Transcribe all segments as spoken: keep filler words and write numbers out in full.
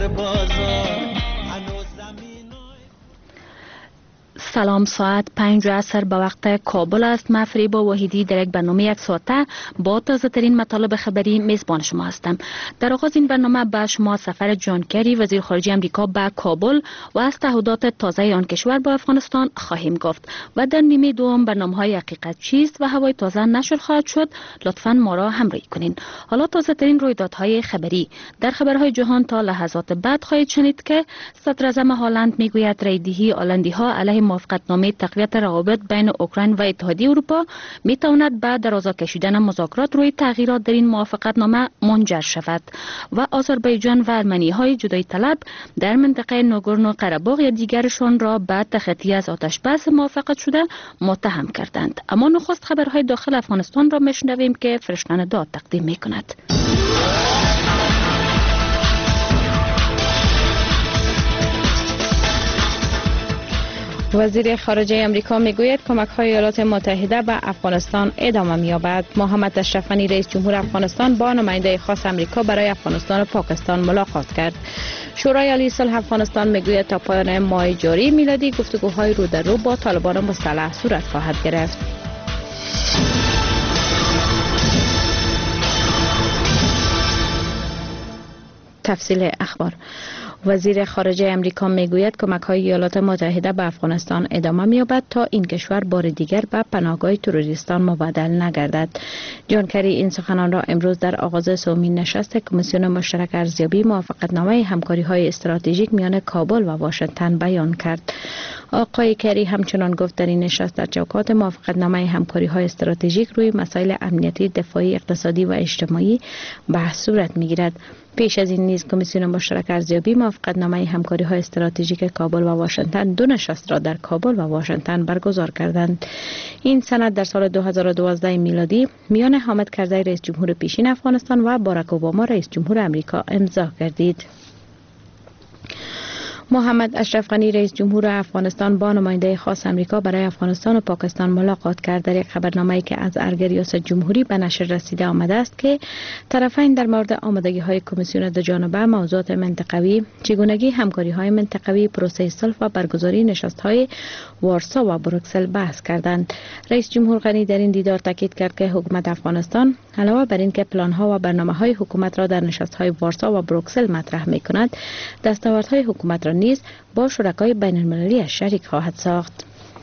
بازار. سلام، ساعت پنج عصر به وقت کابل است. من فریبا وحیدی در یک برنامه یک ساعته با تازه ترین مطالب خبری میزبان شما هستم. در آغاز این برنامه به شما سفر جان کری وزیر خارجه امریکا به کابل و از تعهدات تازه آن کشور با افغانستان خواهیم گفت و در نیمه دوم برنامه‌های حقیقت چیست و هوای تازه نشر خواهد شد. لطفاً ما را همراهی کنین. حالا تازه ترین رویدادهای خبری در خبرهای جهان تا لحظات بعد خواهید شنید که صدر اعظم هلند میگوید رایدهی هلندی‌ها علیه موافقتنامه تقویت روابط بین اوکراین و اتحادیه اروپا میتواند به درازا کشیدن مذاکرات روی تغییرات در این موافقتنامه منجر شود و آذربایجان و ارمنی‌های جدایی طلب در منطقه ناگورنو قره‌باغ یا دیگرشان را به تخطی از آتش بس موافقت شده متهم کردند. اما نخست خبرهای داخل افغانستان را میشنویم که فرشتن داد تقدیم میکند. وزیر خارجه امریکا میگوید کمک‌های ایالات متحده به افغانستان ادامه می‌یابد. محمد اشرف غنی رئیس جمهور افغانستان با نماینده خاص امریکا برای افغانستان و پاکستان ملاقات کرد. شورای عالی صلح افغانستان میگوید تا پایان ماه جاری میلادی گفتگوهای رو در رو با طالبان مسلح صورت خواهد گرفت. تفصیل اخبار. وزیر خارجه امریکا میگوید کمک‌های ایالات متحده به افغانستان ادامه می‌یابد تا این کشور بار دیگر به پناهگاه تروریستان مبدل نگردد. جان کری این سخنان را امروز در آغاز سومین نشست کمیسیون مشترک ارزیابی موافقتنامه همکاری‌های استراتژیک میان کابل و واشنگتن بیان کرد. آقای کری همچنان گفت در این نشست در چوکات موافقتنامه همکاری‌های استراتژیک روی مسائل امنیتی، دفاعی، اقتصادی و اجتماعی بحث صورت می‌گیرد. پیش از این نیز کمیسیون مشترک ارزیابی موافقتنامه همکاری‌های استراتژیک کابل و واشنگتن دو نشست را در کابل و واشنگتن برگزار کردند. این سند در سال دو هزار و دوازده میلادی میان حامد کرزی رئیس جمهور پیشین افغانستان و باراک اوباما رئیس جمهور امریکا امضا گردید. محمد اشرف غنی رئیس جمهور افغانستان با نماینده خاص امریکا برای افغانستان و پاکستان ملاقات کرد. در یک خبرنامه‌ای که از ارگ ریاست جمهوری به نشر رسیده آمده است که طرفین در مورد آمادگی‌های کمیسیون دو جانبه، موضوعات منطقوی، چگونگی همکاری‌های منطقوی، پروسه صلح و برگزاری نشست‌های وارسا و بروکسل بحث کردند. رئیس جمهور غنی در این دیدار تاکید کرد که حکومت افغانستان علاوه بر اینکه پلان‌ها و برنامه‌های حکومت را در نشست‌های وارسا و بروکسل مطرح می‌کند، دستاوردهای حکومت را نیز با شرکای بین المللی شریک خواهد ساخت.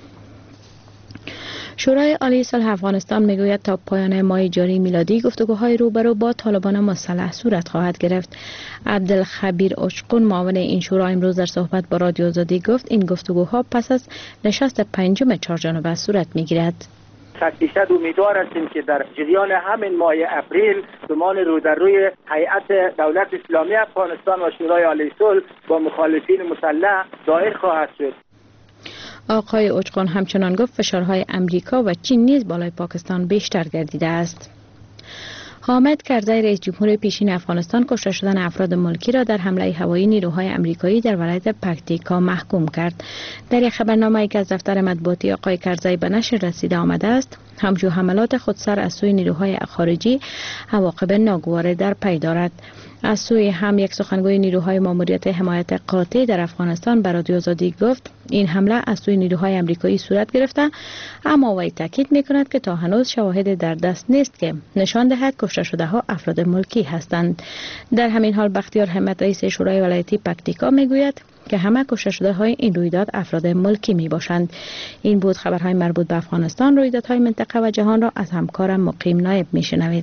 شورای عالی صلح افغانستان میگوید تا پایان ماه جاری میلادی گفتگوهای روبرو با طالبان مسلح صورت خواهد گرفت. عبدالخبیر اوچقون معاون این شورا امروز در صحبت با رادیو آزادی گفت این گفتگوها پس از نشست پنجم چهارجانبه صورت میگیرد. صد درصد امیدوار هستیم که در جریان همین ماه اپریل گمان رو در روی هیئت دولت اسلامی افغانستان و شورای عالی صلح با مخالفین مسلح دایر خواهد شد. آقای اوچقون همچنان گفت فشارهای امریکا و چین نیز بالای پاکستان بیشتر گردیده است. حامد کرزی رئیس جمهور پیشین افغانستان کشته شدن افراد ملکی را در حمله هوایی نیروهای امریکایی در ولایت پکتیکا محکوم کرد. در یک خبرنامه‌ای که از دفتر مطبوعاتی آقای کرزی به نشر رسیده آمده است، همچون حملات خودسر از سوی نیروهای خارجی عواقب ناگوار در پی دارد. از سوی هم یک سخنگوی نیروهای ماموریت حمایت قاطع در افغانستان به رادیو آزادی گفت این حمله از سوی نیروهای امریکایی صورت گرفته، اما وی تاکید می‌کند که تا هنوز شواهد در دست نیست که نشان دهد کشته شده ها افراد ملکی هستند. در همین حال بختیار همت رئیس شورای ولایتی پکتیکا میگوید که همه کشته شده های این رویداد افراد ملکی می باشند. این بود خبرهای مربوط به افغانستان. رویدادهای منطقه و جهان را از همکارم مقیم نایب می شنوید.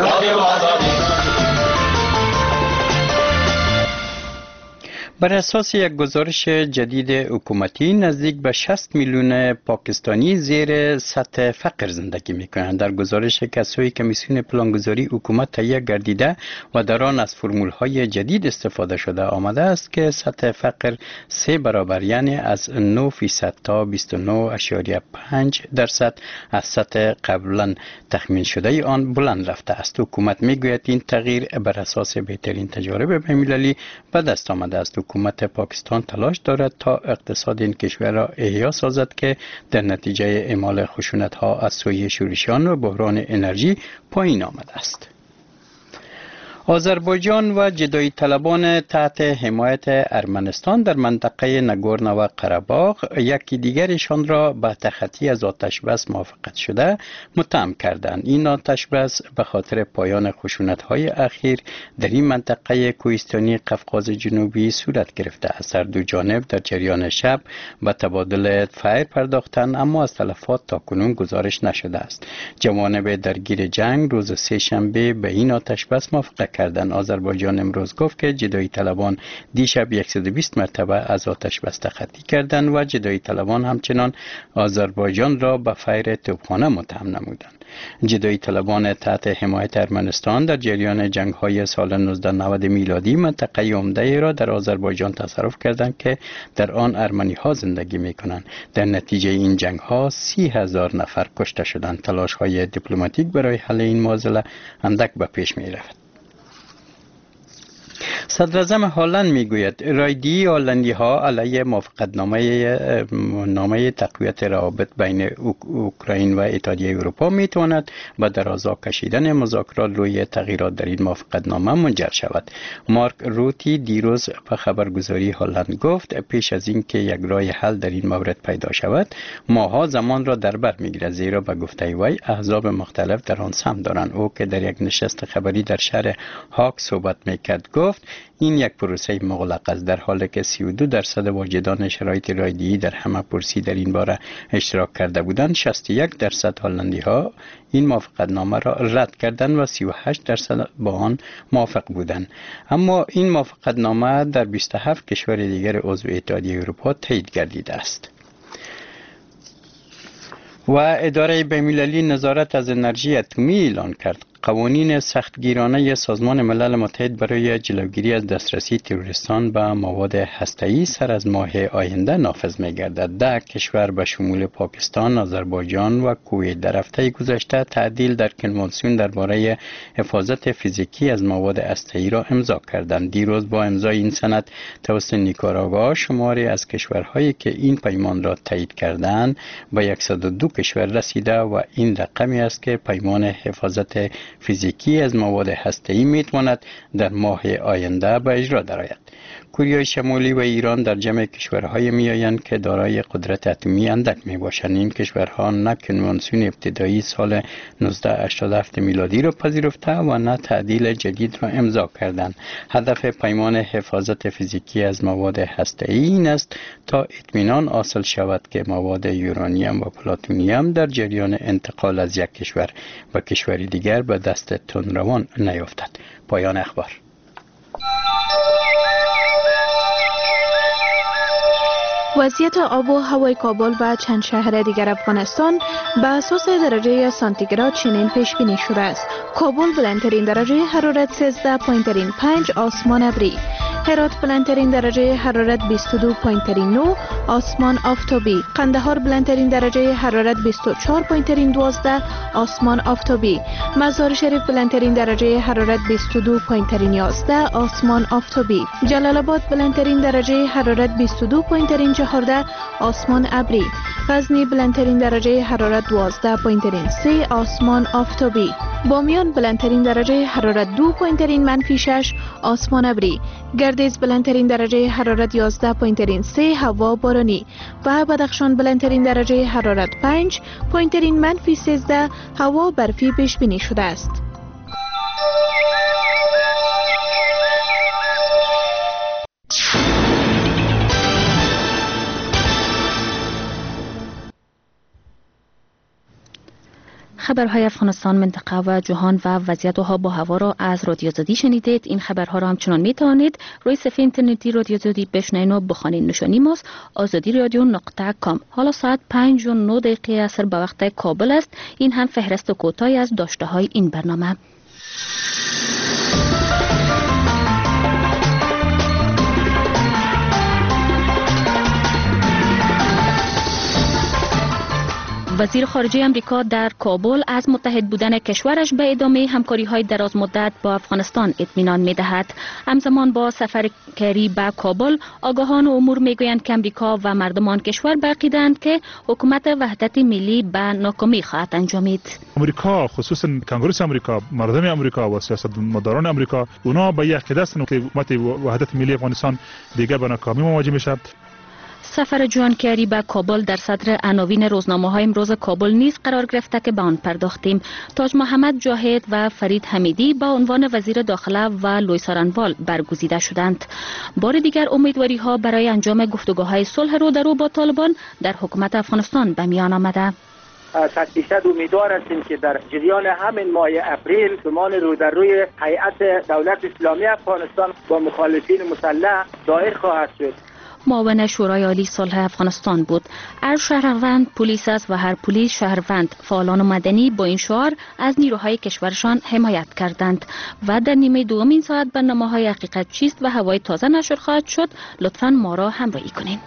بر اساس یک گزارش جدید حکومتی نزدیک به شصت میلیون پاکستانی زیر سطح فقر زندگی میکنند. در گزارش که از سوی کمیسیون پلانگذاری حکومت تهیه گردیده و در آن از فرمولهای جدید استفاده شده آمده است که سطح فقر سه برابر یعنی از نه فیصد تا بیست و نه اشاریه پنج درصد از سطح قبلا تخمین شده آن بلند رفته است. حکومت میگوید این تغییر بر اساس بهترین تجارب بین‌المللی به دست آمده است. حکومت پاکستان تلاش دارد تا اقتصاد این کشور را احیا سازد که در نتیجه اعمال خشونت ها از سوی شورشیان و بحران انرژی پایین آمده است. آذربایجان و جدایی طلبان تحت حمایت ارمنستان در منطقه نگورنو و قره‌باغ یکی دیگرشان را به تخطی از آتش بس موافقت شده متهم کردند. این آتش بس به خاطر پایان خشونت‌های اخیر در این منطقه کوهستانی قفقاز جنوبی صورت گرفته است. هر دو جانب در جریان شب به تبادل فایر پرداختند، اما از تلفات تاکنون گزارش نشده است. جوانب درگیر جنگ روز سه شنبه به این آتش بس موافقت کردند. آذربایجان امروز گفت که جدایی طلبان دیشب صد و بیست مرتبه از آتش بس تخطی کردند و جدایی طلبان همچنان آذربایجان را به فیر توپخانه متهم نمودند. جدایی طلبان تحت حمایت ارمنستان در جریان جنگ‌های سال نوزده نود میلادی منطقه عمده را در آذربایجان تصرف کردند که در آن ارمنی‌ها زندگی می‌کنند. در نتیجه این جنگ‌ها سی هزار نفر کشته شدند. تلاش‌های دیپلماتیک برای حل این معضله اندک به پیش می‌رود. صدراعظم هلند میگوید رایدی هلندی ها علیه موافقت نامه نامه تقویت روابط بین اوکراین و اتحادیه اروپا میتواند به درازا کشیدن مذاکرات روی تغییرات در این موافقت نامه منجر شود. مارک روتی دیروز به خبرگزاری هلند گفت پیش از اینکه یک راه حل در این مورد پیدا شود ماها زمان را در بر میگیرد، زیرا به گفته وی احزاب مختلف در آن سهم دارند. او که در یک نشست خبری در شهر هاگ صحبت میکرد گفت این یک پروسه مغلق است، در حالی که سی و دو درصد واجدان شرایط رایدی در همه پرسی در این باره اشتراک کرده بودند. شصت و یک درصد هلندی ها این موافقت نامه را رد کردند و سی و هشت درصد با آن موافق بودند. اما این موافقت نامه در بیست و هفت کشور دیگر عضو اتحادیه اروپا تایید گردیده است. و اداره بین‌المللی نظارت از انرژی اتمی اعلان کرد قوانین سختگیرانه سازمان ملل متحد برای جلوگیری از دسترسی تروریستان به مواد هسته‌ای سر از ماه آینده نافذ می‌گردد. ده کشور به شمول پاکستان، آذربایجان و کویت در هفته گذشته تعدیل در کنوانسیون درباره حفاظت فیزیکی از مواد هسته‌ای را امضا کردند. دیروز با امضای این سند توسط نیکاراگوآ شماری از کشورهایی که این پیمان را تایید کردند به صد و دو کشور رسیده و این رقمی است که پیمان حفاظت فیزیکی از مواد هسته‌ای میتواند در ماه آینده به اجرا درآید. کره شمالی و ایران در جمع کشورهای میآیند که دارای قدرت اتمی اندک میباشند. این کشورها نه کنوانسیون ابتدایی سال نوزده هشتاد و هفت میلادی را پذیرفته و نه تعدیل جدید را امضا کردند. هدف پیمان حفاظت فیزیکی از مواد هسته‌ای این است تا اطمینان حاصل شود که مواد یورانیم و پلاتونیم در جریان انتقال از یک کشور به کشوری دیگر به دست تندروان نیفتد. پایان اخبار. وضعیت آب و هوای کابل و چند شهر دیگر افغانستان به اساس درجه سانتیگراد چنین پیش بینی شده است. کابل بلندترین درجه حرارت سیزده و پنج، آسمان ابری. هرات بلندترین درجه حرارت بیست و دو و نه، آسمان آفتابی. قندهار بلندترین درجه حرارت بیست و چهار و دوازده، آسمان آفتابی. مزار شریف بلندترین درجه حرارت بیست و دو و یازده، آسمان آفتابی. جلال آباد بلندترین درجه حرارت بیست و دو و چهارده، آسمان ابری. غزنی بلندترین درجه حرارت دوازده و سه، آسمان آفتابی. بامیان بلندترین درجه حرارت دو و منفی شش، آسمان ابری. گردیز بلندترین درجه حرارت یازده و سه، هوا بارانی. و بدخشان بلندترین درجه حرارت پنج و منفی سیزده، هوا برفی پیش بینی شده است. خبرهای افغانستان، منطقه و جهان و وضعیت ها با هوا را از رادیو زدی شنیدید. این خبرها را همچنان می توانید روی صفحه اینترنتی رادیو زدی بشنوید و بخوانید. نشانی ماست آزادی رادیو نقطه کام. حالا ساعت پنج و نه دقیقه عصر به وقت کابل است. این هم فهرست کوتاهی از داشته های این برنامه. وزیر خارجه امریکا در کابل از متحد بودن کشورش به ادامه همکاری‌های دراز مدت با افغانستان اطمینان می‌دهد. همزمان با سفر کری به کابل، آگاهان امور می‌گویند که امریکا و مردمان کشور عقیده‌اند که حکومت وحدت ملی به ناکامی خواهد انجامید. امریکا، خصوصا کنگره امریکا، مردم امریکا و سیاستمداران امریکا، اونا به یک عقیده هستند که حکومت وحدت ملی افغانستان دیگر به ناکامی مواجه می‌شود. سفر جان کری به کابل در صدر عناوین روزنامه‌های امروز کابل نیز قرار گرفته که به آن پرداختیم. تاج محمد جاهد و فرید حمیدی با عنوان وزیر داخله و لوی سارنوال برگزیده شدند. بار دیگر امیدواری‌ها برای انجام گفتگوهای صلح رو در رو با طالبان در حکومت افغانستان به میان آمده. صد درصد امیدوار هستیم که در جریان همین ماه اپریل گمان رو در روی هیئت دولت اسلامی افغانستان با مخالفین مسلح دایر خواهد شد. معاون شورای عالی صلح افغانستان بود. هر شهروند پلیس است و هر پلیس شهروند. فعالان مدنی با این شعار از نیروهای کشورشان حمایت کردند و در نیمه دوم این ساعت برنامه‌های حقیقت چیست و هوای تازه نشر خواهد شد. لطفاً ما را همراهی کنید.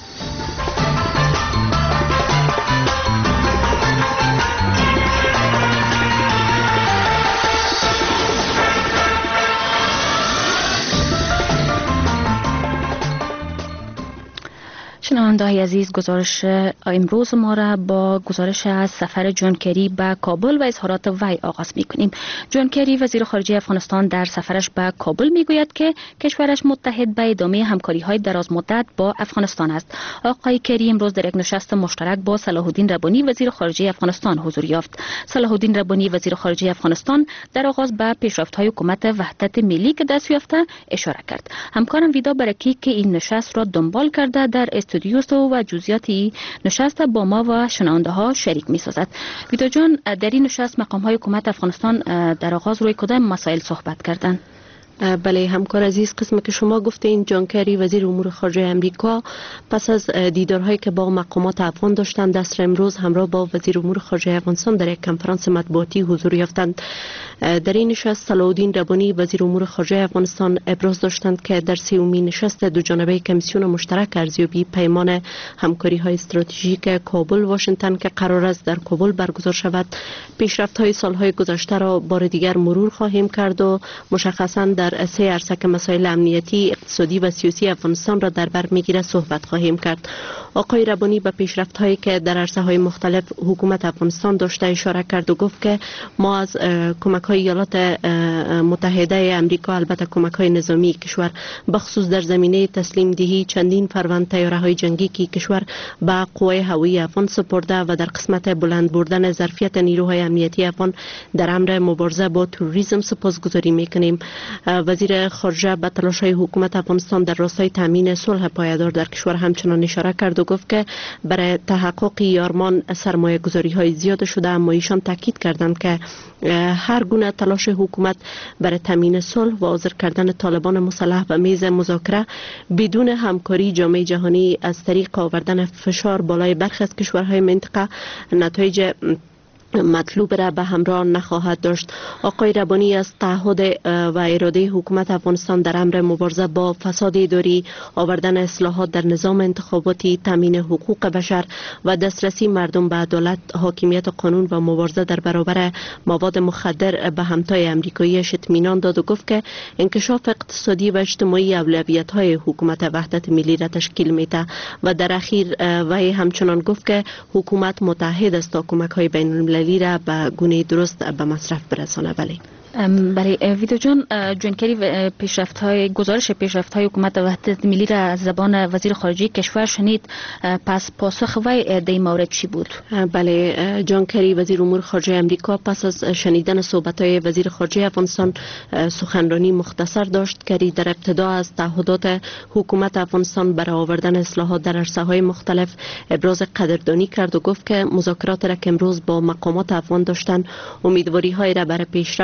شنونده‌های عزیز، گزارش امروز ما را با گزارش از سفر جان کری به کابل و اظهارات وی آغاز می‌کنیم. جان کری وزیر خارجه افغانستان در سفرش به کابل میگوید که کشورش متحد به ادامه همکاری‌های دراز مدت با افغانستان است. آقای کری امروز در یک نشست مشترک با صلاح الدین ربانی وزیر خارجه افغانستان حضور یافت. صلاح الدین ربانی وزیر خارجه افغانستان در آغاز به پیشرفت‌های حکومت وحدت ملی که دست یافته اشاره کرد. همکارم ویدا برکی که این نشست را دنبال کرده در استودیو و جزئیاتی نشست با ما و شنونده ها شریک می سازد. ویدا جان، در این نشست مقام های حکومت افغانستان در آغاز روی کدام مسائل صحبت کردند؟ بله همکار عزیز، قسمی که شما گفتین جان کری وزیر امور خارجه امریکا پس از دیدارهایی که با مقامات افغان داشتند دست امروز همراه با وزیر امور خارجه افغانستان در یک کنفرانس مطبوعاتی حضور یافتند. در این نشست صلاح الدین ربانی وزیر امور خارجه افغانستان ابراز داشتند که در سومین نشست دو جانبه کمیسیون مشترک ارزیابی پیمان همکاری های استراتژیک کابل واشنگتن که قرار است در کابل برگزار شود پیشرفت های سالهای گذشته را بار دیگر مرور خواهیم کرد و مشخصا در سه عرصه که مسائل امنیتی، اقتصادی و سیاسی افغانستان را در بر میگیرد صحبت خواهیم کرد. آقای ربانی به پیشرفت هایی که در عرصه های مختلف حکومت افغانستان داشته اشاره کرد و گفت که ما از کمک های ایالات متحده امریکا، البته کمک های نظامی کشور بخصوص در زمینه تسلیم دهی چندین فروند طیاره های جنگی که کشور به قوای هوایی افغان سپرده و در قسمت بلند بردن ظرفیت نیروهای امنیتی افغان در امر مبارزه با تروریسم سپاسگزاری میکنیم. وزیر خارجه به تلاش‌های حکومت افغانستان در راستای تامین صلح پایدار در کشور همچنان اشاره کرد و گفت که برای تحقق این آرمان سرمایه گذاری های زیاد شده، اما ایشان تاکید کردند که هر گونه تلاش حکومت برای تامین صلح و حاضر کردن طالبان مسلح به میز مذاکره بدون همکاری جامعه جهانی از طریق آوردن فشار بالای برخی از کشورهای منطقه نتایج مطلوب را به همراه نخواهد داشت. آقای ربانی از تعهد و اراده حکومت افغانستان در امر مبارزه با فساد اداری، آوردن اصلاحات در نظام انتخاباتی، تامین حقوق بشر و دسترسی مردم به عدالت، حاکمیت قانون و مبارزه در برابر مواد مخدر به همتای امریکاییش اطمینان داد و گفت که انکشاف اقتصادی و اجتماعی اولویت‌های حکومت وحدت ملی را تشکیل می‌دهد و در اخیر وی همچنان گفت که حکومت متحد است تا کمک‌های بین‌المللی را به گونه درست به مصرف برسانه. بله. برای ویدو جان، جان کری پیشرفت های گزارش پیشرفت های حکومت وحدت ملی را از زبان وزیر خارجه کشور شنید، پس پاسخ وی در این مورد چی بود؟ بله، جان کری وزیر امور خارجه امریکا پس از شنیدن صحبت های وزیر خارجه افغانستان سخنرانی مختصر داشت که در ابتدا از تعهدات حکومت افغانستان برای آوردن اصلاحات در عرصه های مختلف ابراز قدردانی کرد و گفت که مذاکرات را که امروز با مقامات افغان داشتن امیدواری های را برای پیشرفت و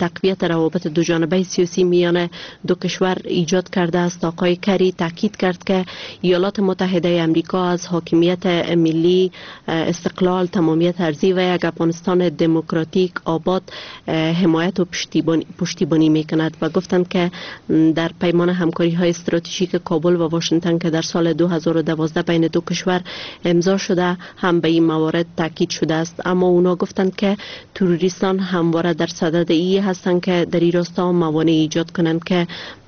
تقویت روابط دو جانبه سیاسی میان دو کشور ایجاد کرده است. آقای کری تاکید کرد که ایالات متحده آمریکا از حاکمیت ملی، استقلال، تمامیت ارضی و یک افغانستان دموکراتیک آباد حمایت و پشتیبانی, پشتیبانی میکند و گفتند که در پیمان همکاری های استراتژیک کابل و واشنگتن که در سال دو هزار و دوازده بین دو کشور امضا شده هم به این موارد تاکید شده است. اما اونا گفتند که تروریستان همواره در صدد ای هستند که در این راستا موانع ایجاد کنند که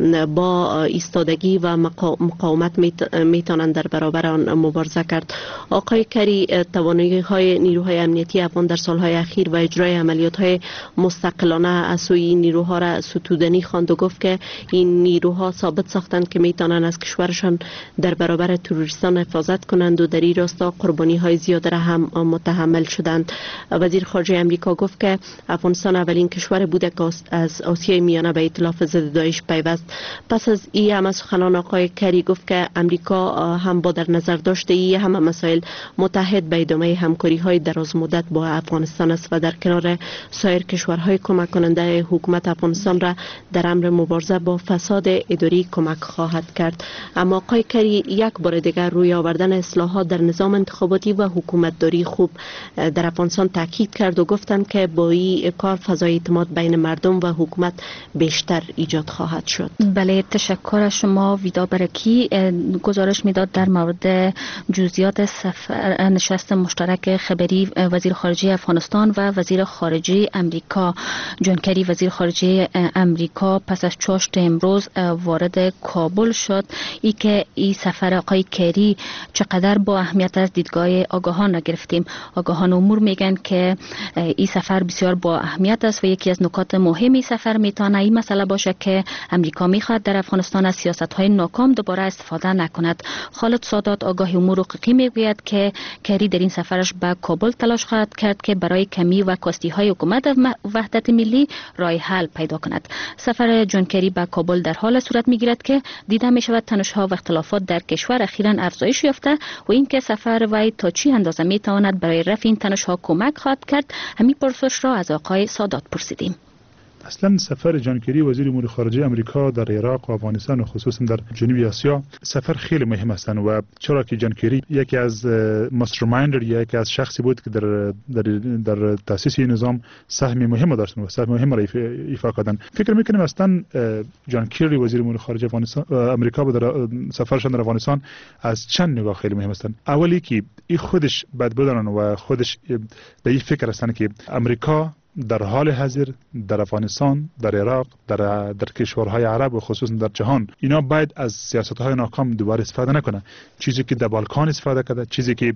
با ایستادگی و مقاومت میتونند در برابر آن مبارزه کرد. آقای کری توانایی های نیروهای امنیتی افغان در سالهای اخیر و اجرای عملیات های مستقلانه از سوی نیروها را ستودنی خواند و گفت که این نیروها ثابت ساختند که میتونند از کشورشان در برابر تروریستان حفاظت کنند و در این راستا قربانی های زیاد را هم متحمل شدند. وزیر خارجه امریکا گفت که افغانستان اولین کشور بوده که از آسیای میانه به ائتلاف ضد داعش پیوست. پس از این هم از سخنان آقای کری گفت که امریکا هم با در نظر داشته این همه مسائل متحد به ادامه همکاری های دراز مدت با افغانستان است و در کنار سایر کشورهای کمک کننده حکومت افغانستان را در امر مبارزه با فساد اداری کمک خواهد کرد. اما آقای کری یک بار دیگر روی آوردن اصلاحات در نظام انتخاباتی و حکومتداری خوب در افغانستان تاکید کرد و گفتند که با این کار فضای اعتماد بین مردم و حکومت بیشتر ایجاد خواهد شد. بله، تشکر شما. ویدا برکی گزارش میداد در مورد جزئیات سفر نشست مشترک خبری وزیر خارجه افغانستان و وزیر خارجه امریکا. جان کری وزیر خارجه امریکا پس از چاشت امروز وارد کابل شد. ای که این سفر آقای کری چقدر با اهمیت از دیدگاه آگاهان را گرفتیم. آگاهان امور میگن که این سفر بسیار با اهمیت است و یکی از نکات مهمی سفر میتونه این مسئله باشه که امریکا میخواد در افغانستان از سیاست‌های ناکام دوباره استفاده نکند. خالد سادات آگاه امور حقوقی میگوید که کری در این سفرش به کابل تلاش خواهد کرد که برای کمی و کاستی‌های حکومت وحدت ملی راه حل پیدا کند. سفر جان کری به کابل در حال صورت میگیرد که دیده میشود تنش‌ها و اختلافات در کشور اخیراً افزایش یافته و اینکه سفر وی تا چی اندازه میتواند برای رفع این تنش‌ها کمک خواهد کرد. همین پرسش را از آقای سادات پرسیدیم. اصلا سفر جان کری وزیر امور خارجه امریکا در عراق و افغانستان و خصوصا در جنوب آسیا سفر خیلی مهم است و چرا که جان کری یکی از ماسترمایندر یا یکی از شخصی بود که در در, در تاسیس نظام سهم مهم داشتن و سهم مهم را ایفا کردن. فکر میکنم اصلا جان کری وزیر امور خارجه افغانستان امریکا در سفرشان در افغانستان از چند نگاه خیلی مهم هستند. اولی که این خودش بد بدانن و خودش به این فکر هستن که امریکا در حال حاضر در افغانستان، در عراق، در در کشورهای عرب و خصوصا در جهان اینا باید از سیاست‌های ناکام دوباره استفاده نکنه. چیزی که در بالکان استفاده کرده، چیزی که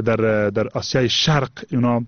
در در آسیای شرق اینا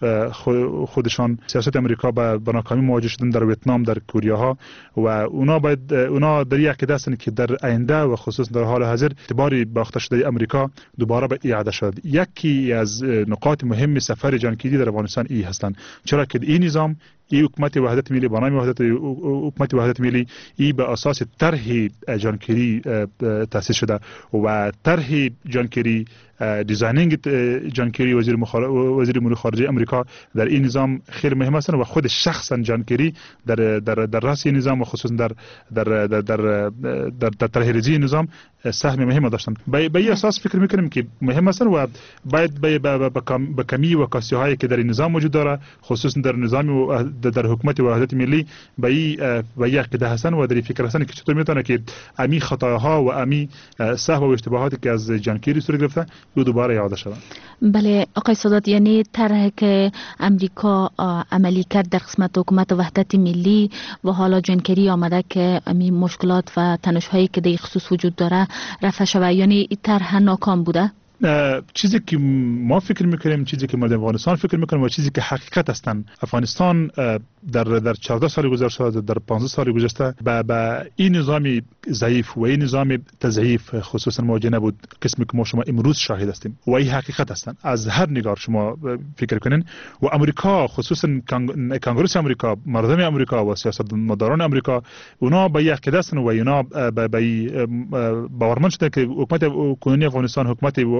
خودشان سیاست امریکا با ناکامی مواجه شدن در ویتنام، در کره ها و اونا باید اونا در یک عقیده هستند که در آینده و خصوصا در حال حاضر اعتباری باخته شده امریکا دوباره به اعاده شد. یکی از نقاط مهم سفر جان کری در افغانستان ای هستند، چرا که این نظام ای حکومت وحدت ملی با نام وحدت حکومت وحدت ملی ای به اساس طرح جان کری تأسیس شده و طرح جان کری دیزاینینگ جان کری وزیر وزیر امور خارجه امریکا در این نظام خیلی مهم است و خود شخصا جان کری در در در راس این نظام و خصوصا در در در در در, در طرح ریزی نظام سهم مهم داشتن. به این اساس فکر میکنیم که مهم است و باید به کمی و کاستی هایی که در این نظام موجود داره خصوصا در نظام در حکومت وحدت ملی به این به یک عقیده هستن و در فکر هستن که چطور میتونه که امی خطاها و امی سهو و اشتباهاتی که از جان کری صورت گرفته دو دوباره یاد شدن. بله آقای سادات، یعنی طرحی که امریکا عملی کرد در قسمت حکومت وحدت ملی و حالا جان کری آمده که امی مشکلات و تنش‌هایی که در خصوص وجود داره رفع شود، یعنی این طرح ناکام بوده؟ چیزی که ما فکر میکنیم، چیزی که مردم افغانستان فکر میکنیم و چیزی که حقیقت هستند، افغانستان در در چهارده سال گذشته در پانزده سال گذشته با با این نظام ضعیف و این نظام تضعیف خصوصا مواجه نبود قسمی که ما شما امروز شاهد هستیم و این حقیقت هستند. از هر نگاه شما فکر کنین و امریکا خصوصا کنگره امریکا، مردم امریکا و سیاستمداران امریکا اونا با یک عقیده هستند و اونا با باورمند شدن که حکومت کنونی افغانستان حکومت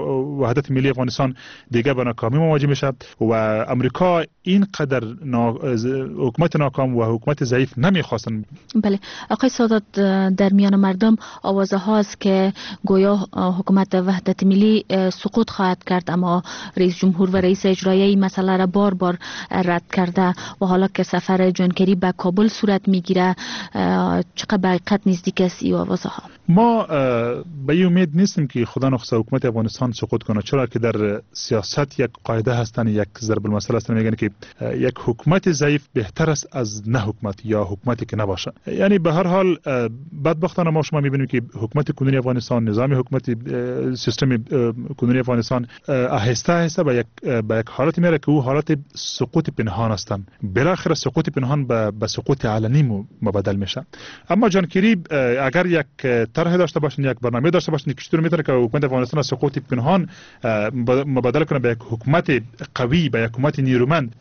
وحدت ملی افغانستان دیگه به ناکامی مواجه میشه و امریکا اینقدر نا... حکومت ناکام و حکومت ضعیف نمیخواستن. بله آقای سادات، در میان مردم آوازه هاست که گویا حکومت وحدت ملی سقوط خواهد کرد، اما رئیس جمهور و رئیس اجرایی این مسئله را بار بار رد کرده و حالا که سفر جان کری به کابل صورت میگیره چقدر به حقیقت نزدیک است این آوازه ها؟ ما به این امید نیستیم که خدا نخواسته حکومت افغانستان سقوط کنه، چرا که در سیاست یک قاعده هستن، یک ضرب المثل هستن، میگن که یک حکومت ضعیف بهتر است از نه حکومت یا حکومتی که نباشه. یعنی به هر حال بدبختانه ما شما میبینیم که حکومت کنونی افغانستان، نظام حکومتی، سیستم کنونی افغانستان آهسته آهسته به یک به یک حالت میره که او حالت سقوط پنهان هستن. بالاخره سقوط پنهان به به سقوط علنی مبدل میشه. اما جان کری اگر یک طرح داشته باشن، یک برنامه داشته باشن که چطور میتونه که حکومت افغانستان از سقوط پنهان مبادله کنه به یک حکومت قوی، به یک حکومت نیرومند.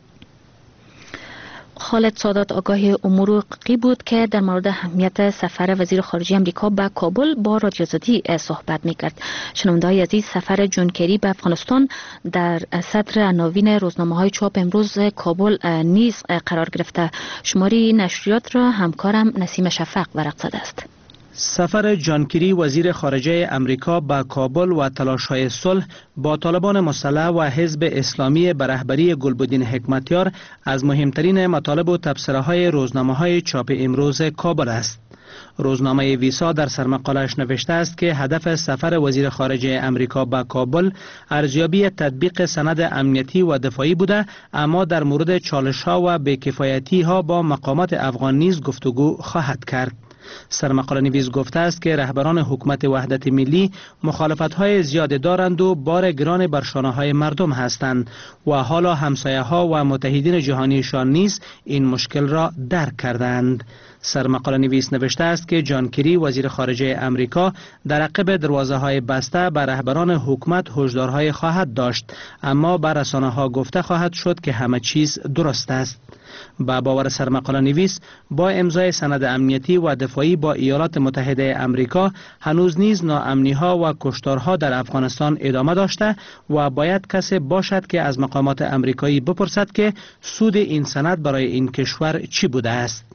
خالد سادات آگاه امور حقوقی بود که در مورد اهمیت سفر وزیر خارجه امریکا به کابل با رادیو آزادی صحبت میکرد. شنونده‌های عزیز، سفر جان کری به افغانستان در صدر عناوین روزنامه‌های چاپ امروز کابل نیز قرار گرفته. شماری نشریات را همکارم نسیم شفق ورق زده است. سفر جان کری وزیر خارجه امریکا به کابل و تلاش‌های صلح با طالبان مسلح و حزب اسلامی به رهبری گلبدین حکمتیار از مهمترین مطالب و تبصره‌های روزنامه‌های چاپ امروز کابل است. روزنامه ویسا در سرمقاله‌اش نوشته است که هدف سفر وزیر خارجه امریکا به کابل ارزیابی تطبیق سند امنیتی و دفاعی بوده، اما در مورد چالش‌ها و بی‌کفایتی‌ها با مقامات افغان نیز گفتگو خواهد کرد. سرمقاله نویس گفته است که رهبران حکومت وحدت ملی مخالفت‌های زیاد دارند و بار گران بر شانه‌های مردم هستند و حالا همسایه‌ها و متحدین جهانیشان نیز این مشکل را درک کردند. سرمقاله نویس نوشته است که جان کری وزیر خارجه امریکا در عقب دروازه‌های بسته بر رهبران حکومت هشدارهای خواهد داشت، اما بر رسانه‌ها گفته خواهد شد که همه چیز درست است. با باور سرمقاله نویس، با امضای سند امنیتی و دفاعی با ایالات متحده امریکا هنوز نیز ناامنی‌ها و کشتارها در افغانستان ادامه داشته و باید کسی باشد که از مقامات امریکایی بپرسد که سود این سند برای این کشور چی بوده است.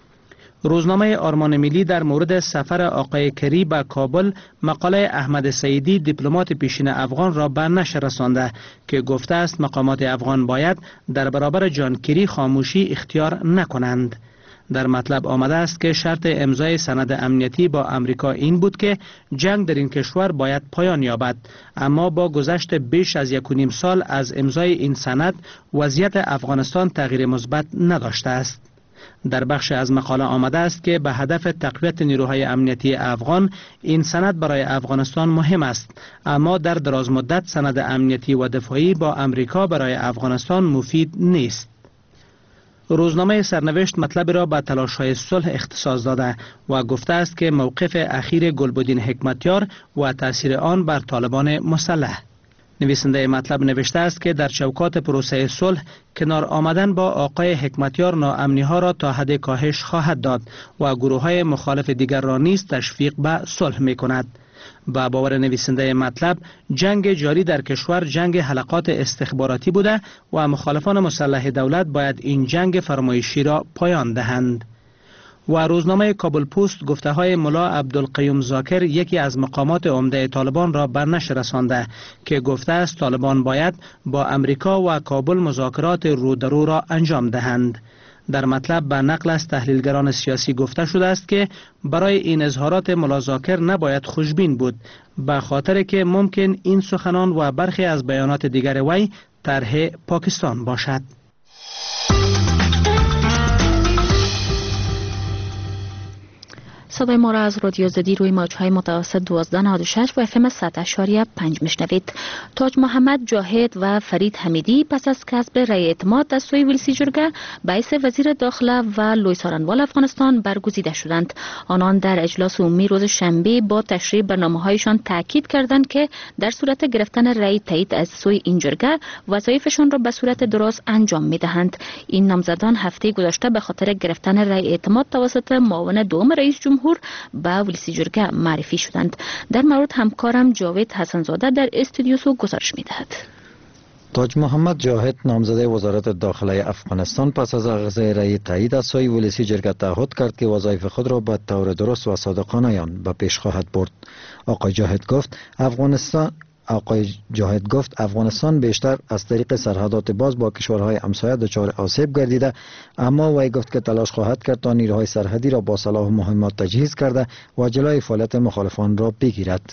روزنامه آرمان ملی در مورد سفر آقای کری به کابل مقاله احمد سعیدی دیپلمات پیشین افغان را به نشر رسانده که گفته است مقامات افغان باید در برابر جان کری خاموشی اختیار نکنند. در مطلب آمده است که شرط امضای سند امنیتی با امریکا این بود که جنگ در این کشور باید پایان یابد، اما با گذشت بیش از یک و نیم سال از امضای این سند وضعیت افغانستان تغییر مثبت نداشته است. در بخش از مقاله آمده است که به هدف تقویت نیروهای امنیتی افغان این سند برای افغانستان مهم است، اما در دراز مدت سند امنیتی و دفاعی با امریکا برای افغانستان مفید نیست. روزنامه سرنوشت مطلب را به تلاش‌های صلح اختصاص داده و گفته است که موقف اخیر گلبدین حکمتیار و تاثیر آن بر طالبان مسلح. نویسنده مطلب نوشته است که در چوکات پروسه صلح کنار آمدن با آقای حکمتیار ناامنی‌ها را تا حد کاهش خواهد داد و گروه‌های مخالف دیگر را نیز تشویق به صلح می‌کند. با باور نویسنده مطلب، جنگ جاری در کشور جنگ حلقات استخباراتی بوده و مخالفان مسلح دولت باید این جنگ فرمایشی را پایان دهند. و روزنامه کابل پست گفته های ملا عبدالقیوم زاکر، یکی از مقامات عمده طالبان، را بر نشر رسانده که گفته است طالبان باید با امریکا و کابل مذاکرات رو در رو را انجام دهند. در مطلب به نقل از تحلیلگران سیاسی گفته شده است که برای این اظهارات ملا زاکر نباید خوشبین بود، به خاطر که ممکن این سخنان و برخی از بیانات دیگر وی طرح پاکستان باشد. صدای ما را از رادیو آزادی روی موج‌های متوسط دوازده نود و شش و اف ام صد اشاریه پنج میشنوید. تاج محمد جاهد و فرید حمیدی پس از کسب رأی اعتماد از سوی ویلسی جرگه باعث وزیر داخله و لوی سارنوال افغانستان برگزیده شدند. آنان در اجلاس عمومی روز شنبه با تشریح برنامه‌هایشان تاکید کردند که در صورت گرفتن رأی تایید از سوی این جرگه وظایفشان را به صورت درست انجام می‌دهند. این نامزدان هفته گذشته به خاطر گرفتن رأی اعتماد توسط معاون دوم رئیس جمهور ظهور به ولسی جرگه معرفی شدند. در مورد همکارم جاوید حسنزاده در استودیو سو گزارش می‌دهد. تاج محمد جاهد نامزده وزارت داخله افغانستان پس از آغاز رأی تایید از سوی ولسی جرگه تعهد کرد که وظایف خود را به طور درست و صادقانه به پیش خواهد برد. آقای جاهد گفت افغانستان آقای جاهد گفت افغانستان بیشتر از طریق سرحدات باز با کشورهای همسایه دچار آسیب گردیده، اما وی گفت که تلاش خواهد کرد تا نیروهای سرحدی را با سلاح و مهمات تجهیز کرده و جلوی فعالیت مخالفان را بگیرد.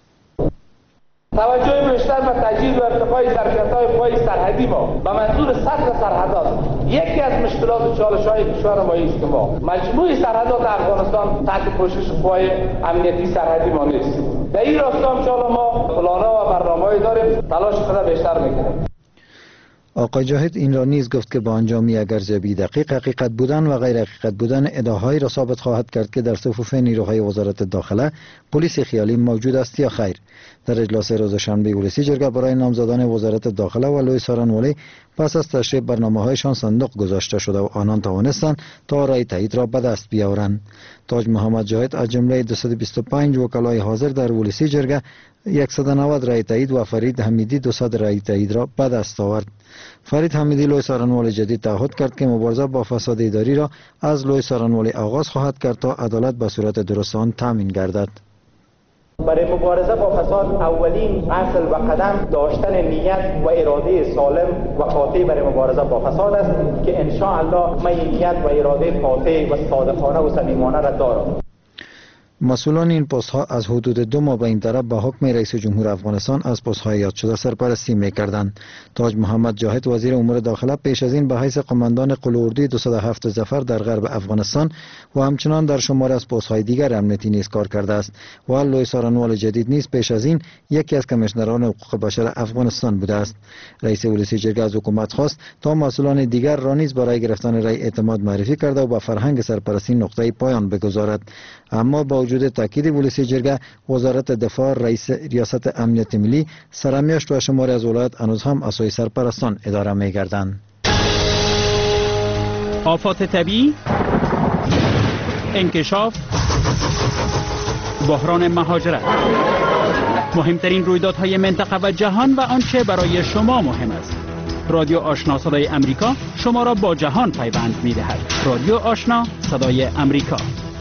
توجه بیشتر به تجهیز و ارتقای ظرفیت‌های پای سرحدی ما به منظور سطح سرحدات یکی از مشکلات و چالش‌های کشور ما است که ما مجموع سرحدات افغانستان تحت پوشش قوای امنیتی سرحدی ما نیست. در این راستا ان شاءالله ما پلان‌ها و برنامه‌ای داریم، تلاش خود بیشتر می‌کنیم. آقای جاهد این را نیز گفت که با انجام یک ارزیابی دقیق حقیقت بودن و غیر حقیقت بودن ادعاهایی را ثابت خواهد کرد که در صفوف نیروهای وزارت داخله پلیس خیالی موجود است یا خیر. در اجلاس روز شنبه ولسی جرگه برای نامزدان وزارت داخله و لوی سارنوالی پس از تشریح برنامه‌هایشان صندوق گذاشته شده و آنان توانستند تا رای تایید را به دست بیاورند. تاج محمد جاهد از جمله دویست و بیست و پنج وکلای حاضر در ولسی جرگه صد و نود رای تایید و فرید حمیدی دویست رای تایید را به دست آورد. فرید حمیدی لوی سارنوالی جدید تعهد کرد که مبارزه با فساد اداری را از لوی سارنوالی آغاز خواهد کرد تا عدالت به صورت درست آن تامین گردد. برای مبارزه با فساد اولین اصل و قدم داشتن نیت و اراده سالم و قاطع برای مبارزه با فساد است که ان شاء الله ما این نیت و اراده قاطع و صادقانه و صمیمانه را دارم. مسئولان این پست ها از حدود دو ماه به این طرف به حکم رئیس جمهور افغانستان از پست های یاد شده سرپرستی می کردند. تاج محمد جاهد وزیر امور داخله پیش از این به حیث قماندان قلوردی دویست و هفت ظفر در غرب افغانستان و همچنان در شمار از پست های دیگر امنیتی نیز کار کرده است و لوی سارنوال جدید نیز پیش از این یکی از کمیشنران حقوق بشر افغانستان بوده است. رئیس ولسی جرگه از حکومت خواست تا مسئولان دیگر را نیز برای گرفتن رای اعتماد معرفی کرده و به فرهنگ سرپرستی نقطه پایان بگذارد. اما با وجود تاکید ولسی جرگه، وزارت دفاع، رئیس ریاست امنیت ملی، سرمیاشت و شماری از ولایات هنوز هم از سوی سرپرستان اداره می‌گردند. آفات طبیعی، انکشاف، بحران مهاجرت، مهمترین رویدادهای منطقه و جهان و آنچه برای شما مهم است. رادیو آشنا صدای امریکا شما را با جهان پیوند می‌دهد. رادیو آشنا صدای امریکا.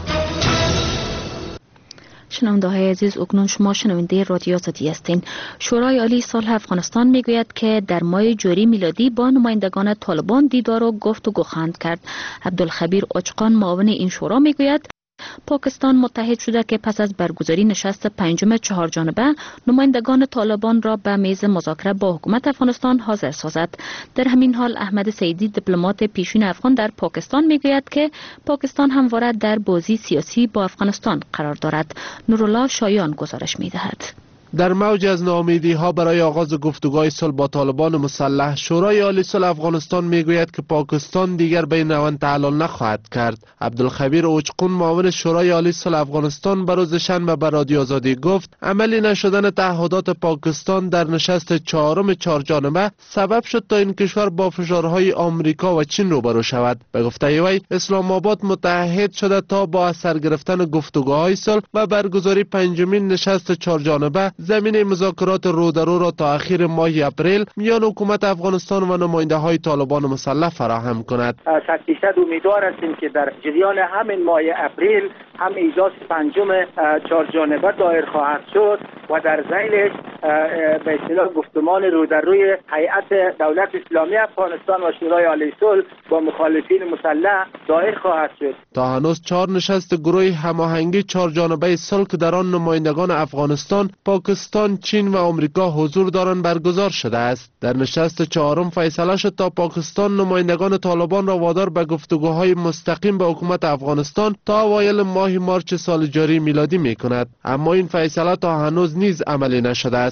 شنونده های عزیز، اکنون شما شنونده رادیو آزادی هستین. شورای عالی صلح افغانستان میگوید که در ماه جاری میلادی با نمایندگان طالبان دیدار و گفتگو خواهند کرد. عبدالخبیر اوچقان معاون این شورا میگوید پاکستان متحد شده که پس از برگزاری نشست پنجم چهار جانبه نمایندگان طالبان را به میز مذاکره با حکومت افغانستان حاضر سازد. در همین حال احمد سیدی دیپلمات پیشین افغان در پاکستان میگوید که پاکستان همواره در بازی سیاسی با افغانستان قرار دارد. نورالله شایان گزارش میدهد. در موج از ناامیدی ها برای آغاز گفتگوهای صلح با طالبان مسلح، شورای عالی صلح افغانستان میگوید که پاکستان دیگر به این روند تعلل نخواهد کرد. عبدالخبیر اوچقون معاون شورای عالی صلح افغانستان به روز شنبه به رادیو آزادی گفت عملی نشدن تعهدات پاکستان در نشست چهارم چهار جانبه سبب شد تا این کشور با فشارهای آمریکا و چین روبرو شود. به گفته وی اسلام آباد متحد شده تا با اثر گرفتن گفتگوهای صلح و برگزاری پنجمین نشست چهار جانبه زمینه مذاکرات رودرو را تا اخیر ماه اپریل میان حکومت افغانستان و نماینده های طالبان مسلح فراهم کند. صد درصد امیدوار هستیم که در جریان همین ماه اپریل هم اجلاس پنجم چهار جانبه دایر خواهد شد و در ذیلش به اصطلاح گفتمان رودروی هیئت دولت اسلامی افغانستان و شورای عالی صلح با مخالفین مسلح دایر خواهد شد. تا هنوز چهار نشست گروه هماهنگی چهار جانبه صلح که در آن نمایندگان افغانستان، پاکستان، چین و آمریکا حضور دارند برگزار شده است. در نشست چهارم فیصله شد تا پاکستان نمایندگان طالبان را وادار به گفتگوهای مستقیم با حکومت افغانستان تا اوایل ماه مارچ سال جاری میلادی می کند. اما این فیصله تا هنوز نیز عملی نشده است.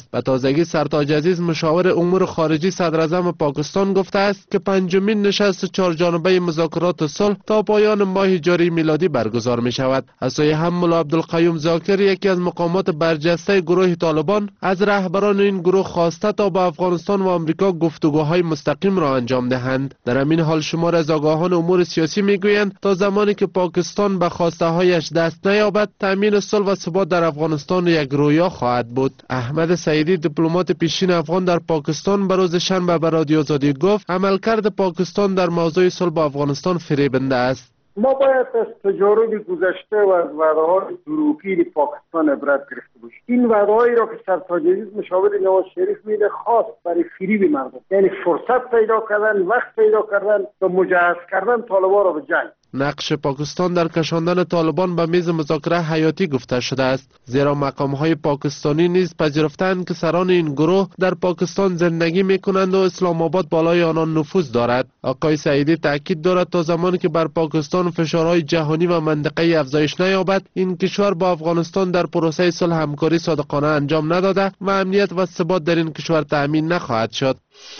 است. به تازگی سرتاج عزیز مشاور امور خارجی صدر اعظم پاکستان گفته است که پنجمین نشست چهار جانبه مذاکرات صلح تا پایان ماه جاری میلادی برگزار می شود. از سوی هم ملا عبدالقیوم ذاکر یکی از مقامات برجسته گروه طالبان از رهبران این گروه خواسته تا با افغانستان و آمریکا گفتگوهای مستقیم را انجام دهند. در همین حال شمار از آگاهان امور سیاسی میگویند تا زمانی که پاکستان به خواسته هایش دست نیابد تامین صلح و ثبات در افغانستان یک رویا خواهد بود. احمد سعیدی دیپلمات پیشین افغان در پاکستان به روز شنبه به رادیو آزادی گفت عملکرد پاکستان در موضوع صلح با افغانستان فریبنده است. ما باید از تجارب گذشته و از وعده‌های دروغین پاکستان عبرت گرفته باشیم. این وعده‌هایی را که سرتاج عزیز مشاور نواز شریف میده خاص برای فریب مردم، یعنی فرصت پیدا کردن، وقت پیدا کردن و مجهز کردن طالبان را به جنگ. نقش پاکستان در کشاندن طالبان به میز مذاکره حیاتی گفته شده است، زیرا مقام‌های پاکستانی نیز پذیرفتند که سران این گروه در پاکستان زندگی می‌کنند و اسلام آباد بالای آنان نفوذ دارد. آقای سعیدی تاکید دارد تا زمانی که بر پاکستان فشارهای جهانی و منطقه‌ای افزایش نیابد این کشور با افغانستان در پروسه صلح همکاری صادقانه انجام نداده و امنیت و ثبات در این کشور تأمین نخواهد شد.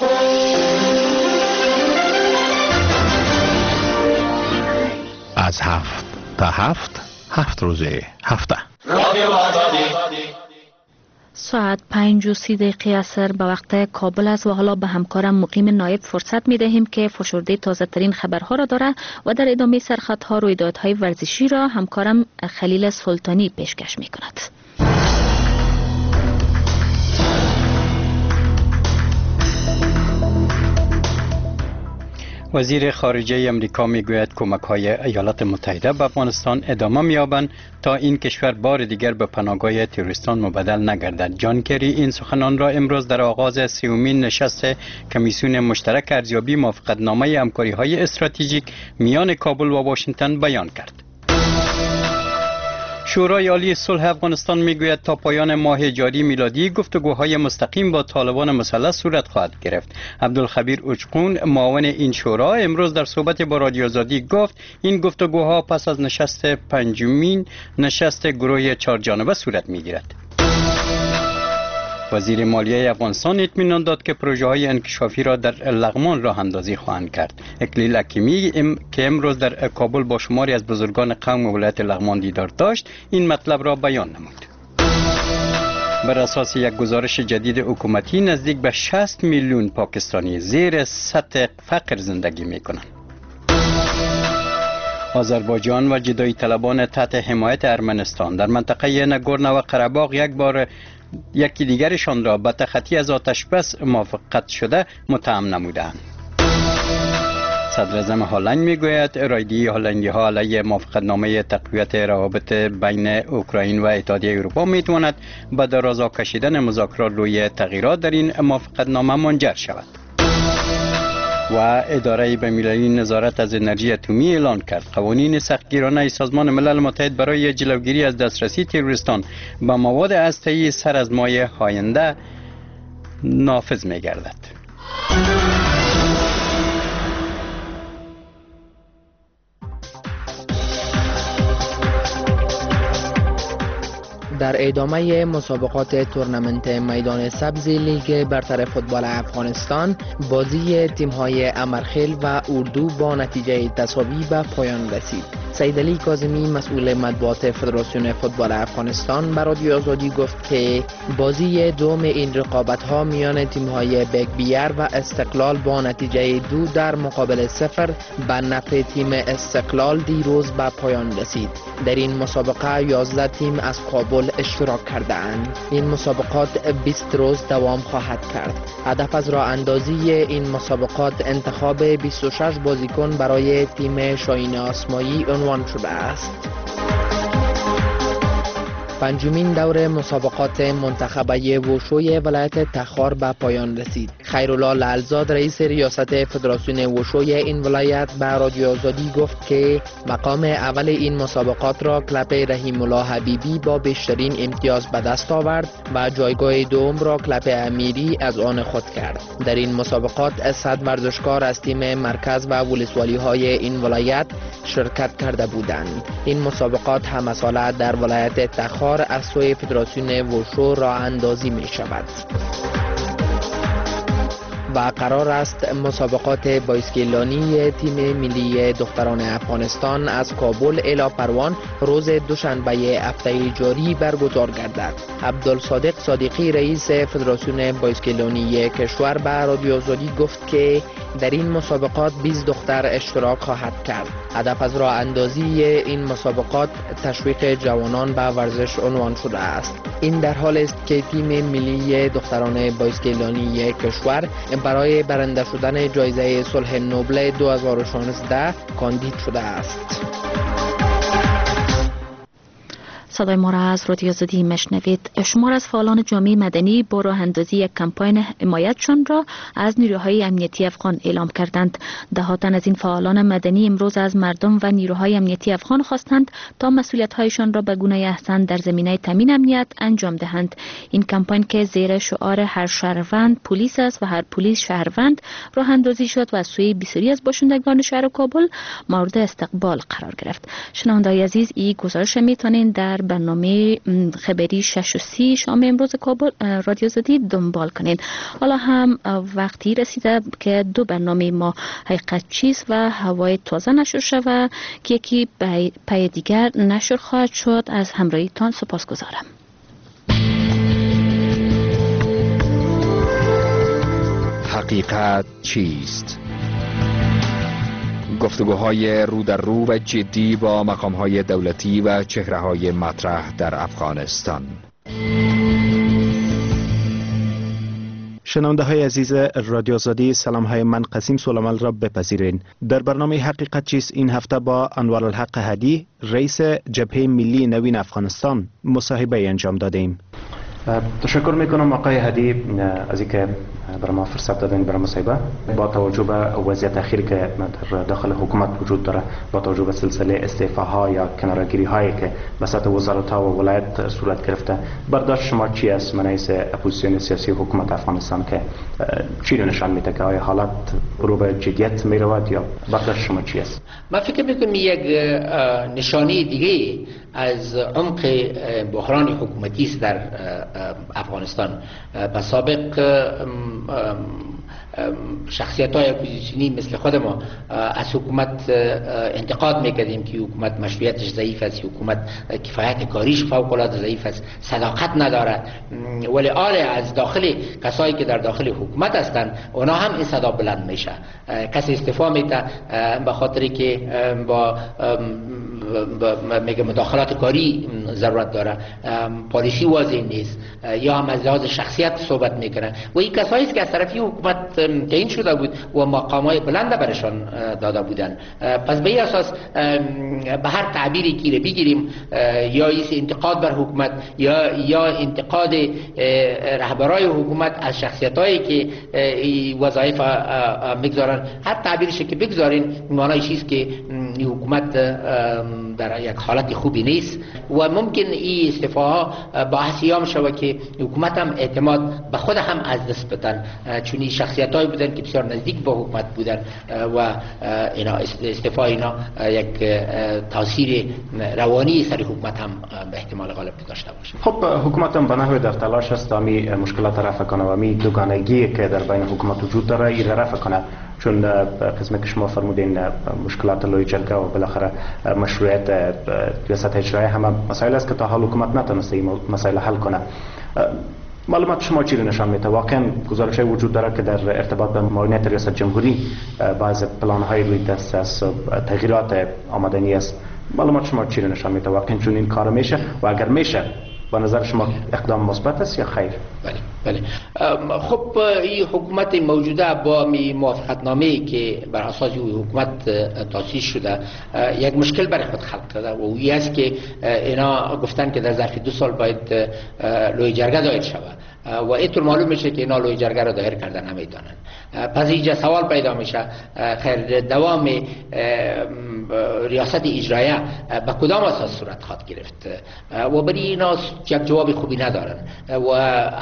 از هفت تا هفت هفت روزه هفته ساعت پنج و سی دقیقه اثر به وقت کابل است و حالا به همکارم مقیم نایب فرصت می دهیم که فشرده تازه ترین خبرها را داره و در ادامه سرخطها رویدادهای ورزشی را همکارم خلیل سلطانی پیشکش می کند. وزیر خارجه امریکا میگوید کمک‌های ایالات متحده به افغانستان ادامه می‌یابند تا این کشور بار دیگر به پناهگاه تروریستان مبدل نگردد. جان کری این سخنان را امروز در آغاز سیومین نشست کمیسیون مشترک ارزیابی موافقتنامه همکاری‌های استراتژیک میان کابل و واشنگتن بیان کرد. شورای عالی صلح افغانستان میگوید تا پایان ماه جاری میلادی گفتگوهای مستقیم با طالبان مسلح صورت خواهد گرفت. عبدالخبیر اوچقون معاون این شورا امروز در صحبت با رادیو آزادی گفت این گفتگوها پس از نشست پنجمین نشست گروه چهار جانبه صورت میگیرد. وزیر مالیه افغانستان اطمینان داد که پروژه های انکشافی را در لغمان راه اندازی خواهند کرد. اکلیل حکیمی ام... که امروز در کابل با شماری از بزرگان قوم ولایت لغمان دیدار داشت این مطلب را بیان نمود. بر اساس یک گزارش جدید حکومتی نزدیک به شصت میلیون پاکستانی زیر سطح فقر زندگی می کنند. آذربایجان و جدایی طلبان تحت حمایت ارمنستان در منطقه نگورنو و قره‌باغ یک بار یکی دیگرشان را به تخطی از آتش بس موافقت شده متهم نمودند. صدر اعظم هلند میگوید رایدی هلندی ها علیه موافقتنامه تقویت روابط بین اوکراین و اتحادیه اروپا میتواند به درازا کشیدن مذاکرات روی تغییرات در این موافقتنامه منجر شود. و اداره بین‌المللی نظارت از انرژی اتمی اعلان کرد قوانین سختگیرانه سازمان ملل متحد برای جلوگیری از دسترسی تروریستان به مواد هسته‌ای سر از ماه آینده نافذ می‌گردد. در ادامه مسابقات تورنمنت میدان سبز لیگ برتر فوتبال افغانستان بازی تیم‌های امرخیل و اردو با نتیجه تساوی به پایان رسید. سیدعلی کاظمی مسئول مطبوعات فدراسیون فوتبال افغانستان بر رادیو آزادی گفت که بازی دوم این رقابت‌ها میان تیم‌های بگ بیر و استقلال با نتیجه دو در مقابل صفر به نفع تیم استقلال دیروز به پایان رسید. در این مسابقه یازده تیم از کابل اشتراک کردند. این مسابقات بیست روز دوام خواهد کرد. هدف از راه اندازی این مسابقات انتخاب بیست و شش بازیکن برای تیم شاهین آسمایی عنوان شده است. پنجمین دور مسابقات منتخبه وشوی ولایت تخار به پایان رسید. خیرالله لعلزاد رئیس ریاست فدراسیون وشوی این ولایت به رادیو آزادی گفت که مقام اول این مسابقات را کلب رحیم الله حبیبی با بیشترین امتیاز به دست آورد و جایگاه دوم را کلب امیری از آن خود کرد. در این مسابقات صد ورزشکار از تیم مرکز و ولسوالی های این ولایت شرکت کرده بودند. این مسابقات همه ساله در ولایت تخار کار از سوی فدراسیون وشو راه اندازی می شود و قرار است مسابقات بایسکلانی تیم ملی دختران افغانستان از کابل الی پروان روز دوشنبه هفته جاری برگزار گردد. عبدالصادق صادقی رئیس فدراسیون بایسکلانی کشور به رادیو آزادی گفت که در این مسابقات بیست دختر اشتراک خواهد کرد. هدف از راه اندازی این مسابقات تشویق جوانان به ورزش عنوان شده است. این در حال است که تیم ملی دختران بایسکلانی کشور برای برنده شدن جایزه صلح نوبل دو هزار و شانزده کاندید شده است. صدای ما را از رادیو آزادی مشنوید. شمار از فعالان جامعه مدنی با راه اندازی یک کمپاین حمایتشان را از نیروهای امنیتی افغان اعلام کردند. ده تن از این فعالان مدنی امروز از مردم و نیروهای امنیتی افغان خواستند تا مسئولیت‌هایشان را به گونه احسن در زمینه تامین امنیت انجام دهند. این کمپاین که زیر شعار هر شهروند پلیس است و هر پلیس شهروند راه اندازی شد و از سوی بسیاری از باشندگان شهر کابل مورد استقبال قرار گرفت. شنوندگان عزیز، این گزارش میتونین در برنامه خبری شش و سی شام امروز کابل رادیو آزادی دنبال کنین. حالا هم وقتی رسیده که دو برنامه ما حقیقت چیست و هوای تازه نشر شود که یکی پای دیگر نشر خواهد شد. از همراهیتان سپاسگزارم. حقیقت چیست؟ گفتگوهای رو در رو و جدی با مقامهای دولتی و چهره‌های مطرح در افغانستان. شنونده های عزیز رادیو آزادی، سلام های من قسیم سلامال را بپذیرین. در برنامه حقیقت چیست این هفته با انوارالحق هدی، رئیس جبهه ملی نوین افغانستان، مصاحبه انجام دادیم. تشکر میکنم آقای هدی از اینکه برای ما فرصت دادین برای مصاحبه. با توجه به وضعیت اخیری که در داخل حکومت وجود داره، با توجه به سلسله استعفاها یا کناره‌گیری هایی که به سطح وزارت‌ها و ولایت صورت گرفته، برداشت شما چی است من رئیس اپوزیسیون سیاسی حکومت افغانستان که چی رو نشان میده که آیا حالت رو به جدیت میرود یا برداشت شما چی است؟ من فکر میکنم یک نشانی دیگه از عمق بحران حکومتی است در افغانستان. به سابق شخصیت های اپوزیسیونی مثل خود ما از حکومت انتقاد میکردیم که حکومت مشروعیتش ضعیف است، حکومت کفایت کاریش فوق العاده ضعیف است، صداقت ندارد. ولی آره از داخل کسایی که در داخل حکومت هستند اونا هم این صدا بلند میشه. کسی استعفا میده به خاطری که با میگه مداخلات کاری ضرورت داره، پالیسی واضح نیست، یا هم از لحاظ شخصیت صحبت میکنن و این کسایی است که از طرفی حکومت تعیین شده بود و مقامات بلند برشان داده بودن. پس به این اساس به هر تعبیری که بگیریم، یا این انتقاد بر حکومت یا یا انتقاد رهبرای حکومت از شخصیتایی که وظایف میگذارن، هر تعبیرش که بگذارین معنای چیست که حکومت در یک حالت خوبی نیست و ممکن این استعفاها باعث یام شود که حکومت هم اعتماد به خود هم از دست بدن، چون این شخصیتایی بودن که بسیار نزدیک با حکومت بودن و اینا استعفا اینا یک تاثیر روانی سر حکومت هم به احتمال غالب داشته باشه. خب حکومت هم به نحوی در تلاش است تا می مشکلات رفع کنه و می دوگانگی که در بین حکومت وجود داره این رفع کنه، چون قسمی که شما فرمودین مشکلات لوی جرگه و بالاخره مشروعیت ریاست اجرایی همه مسائل است که تا حال حکومت نتونسته این مسائل حل کنه. معلومات شما چی رو نشان میده؟ واقعا گزارش وجود داره که در ارتباط به معاونیت ریاست جمهوری بعض پلان های روی دست است، تغییرات آمدنی است. معلومات شما چی رو نشان میده؟ واقعا چون این کار میشه و اگر میشه با نظر شما اقدام مثبت است یا خیر؟ بله بله. خب این حکومت موجوده با می موافقتنامه‌ای که بر اساس این حکومت تاسیس شده یک مشکل برای خود خلق کرده و این است که اینا گفتن که در ظرف دو سال باید لوی جرگه دایر شود و اینطور معلوم میشه که اینا لوی جرگه را دایر کردن نمیدانند. پس اینجا سوال پیدا میشه خیر دوام ریاست اجرایه به کدام اساس صورت خواهد گرفت و برای اینا یک جواب خوبی ندارن و اصلا اینا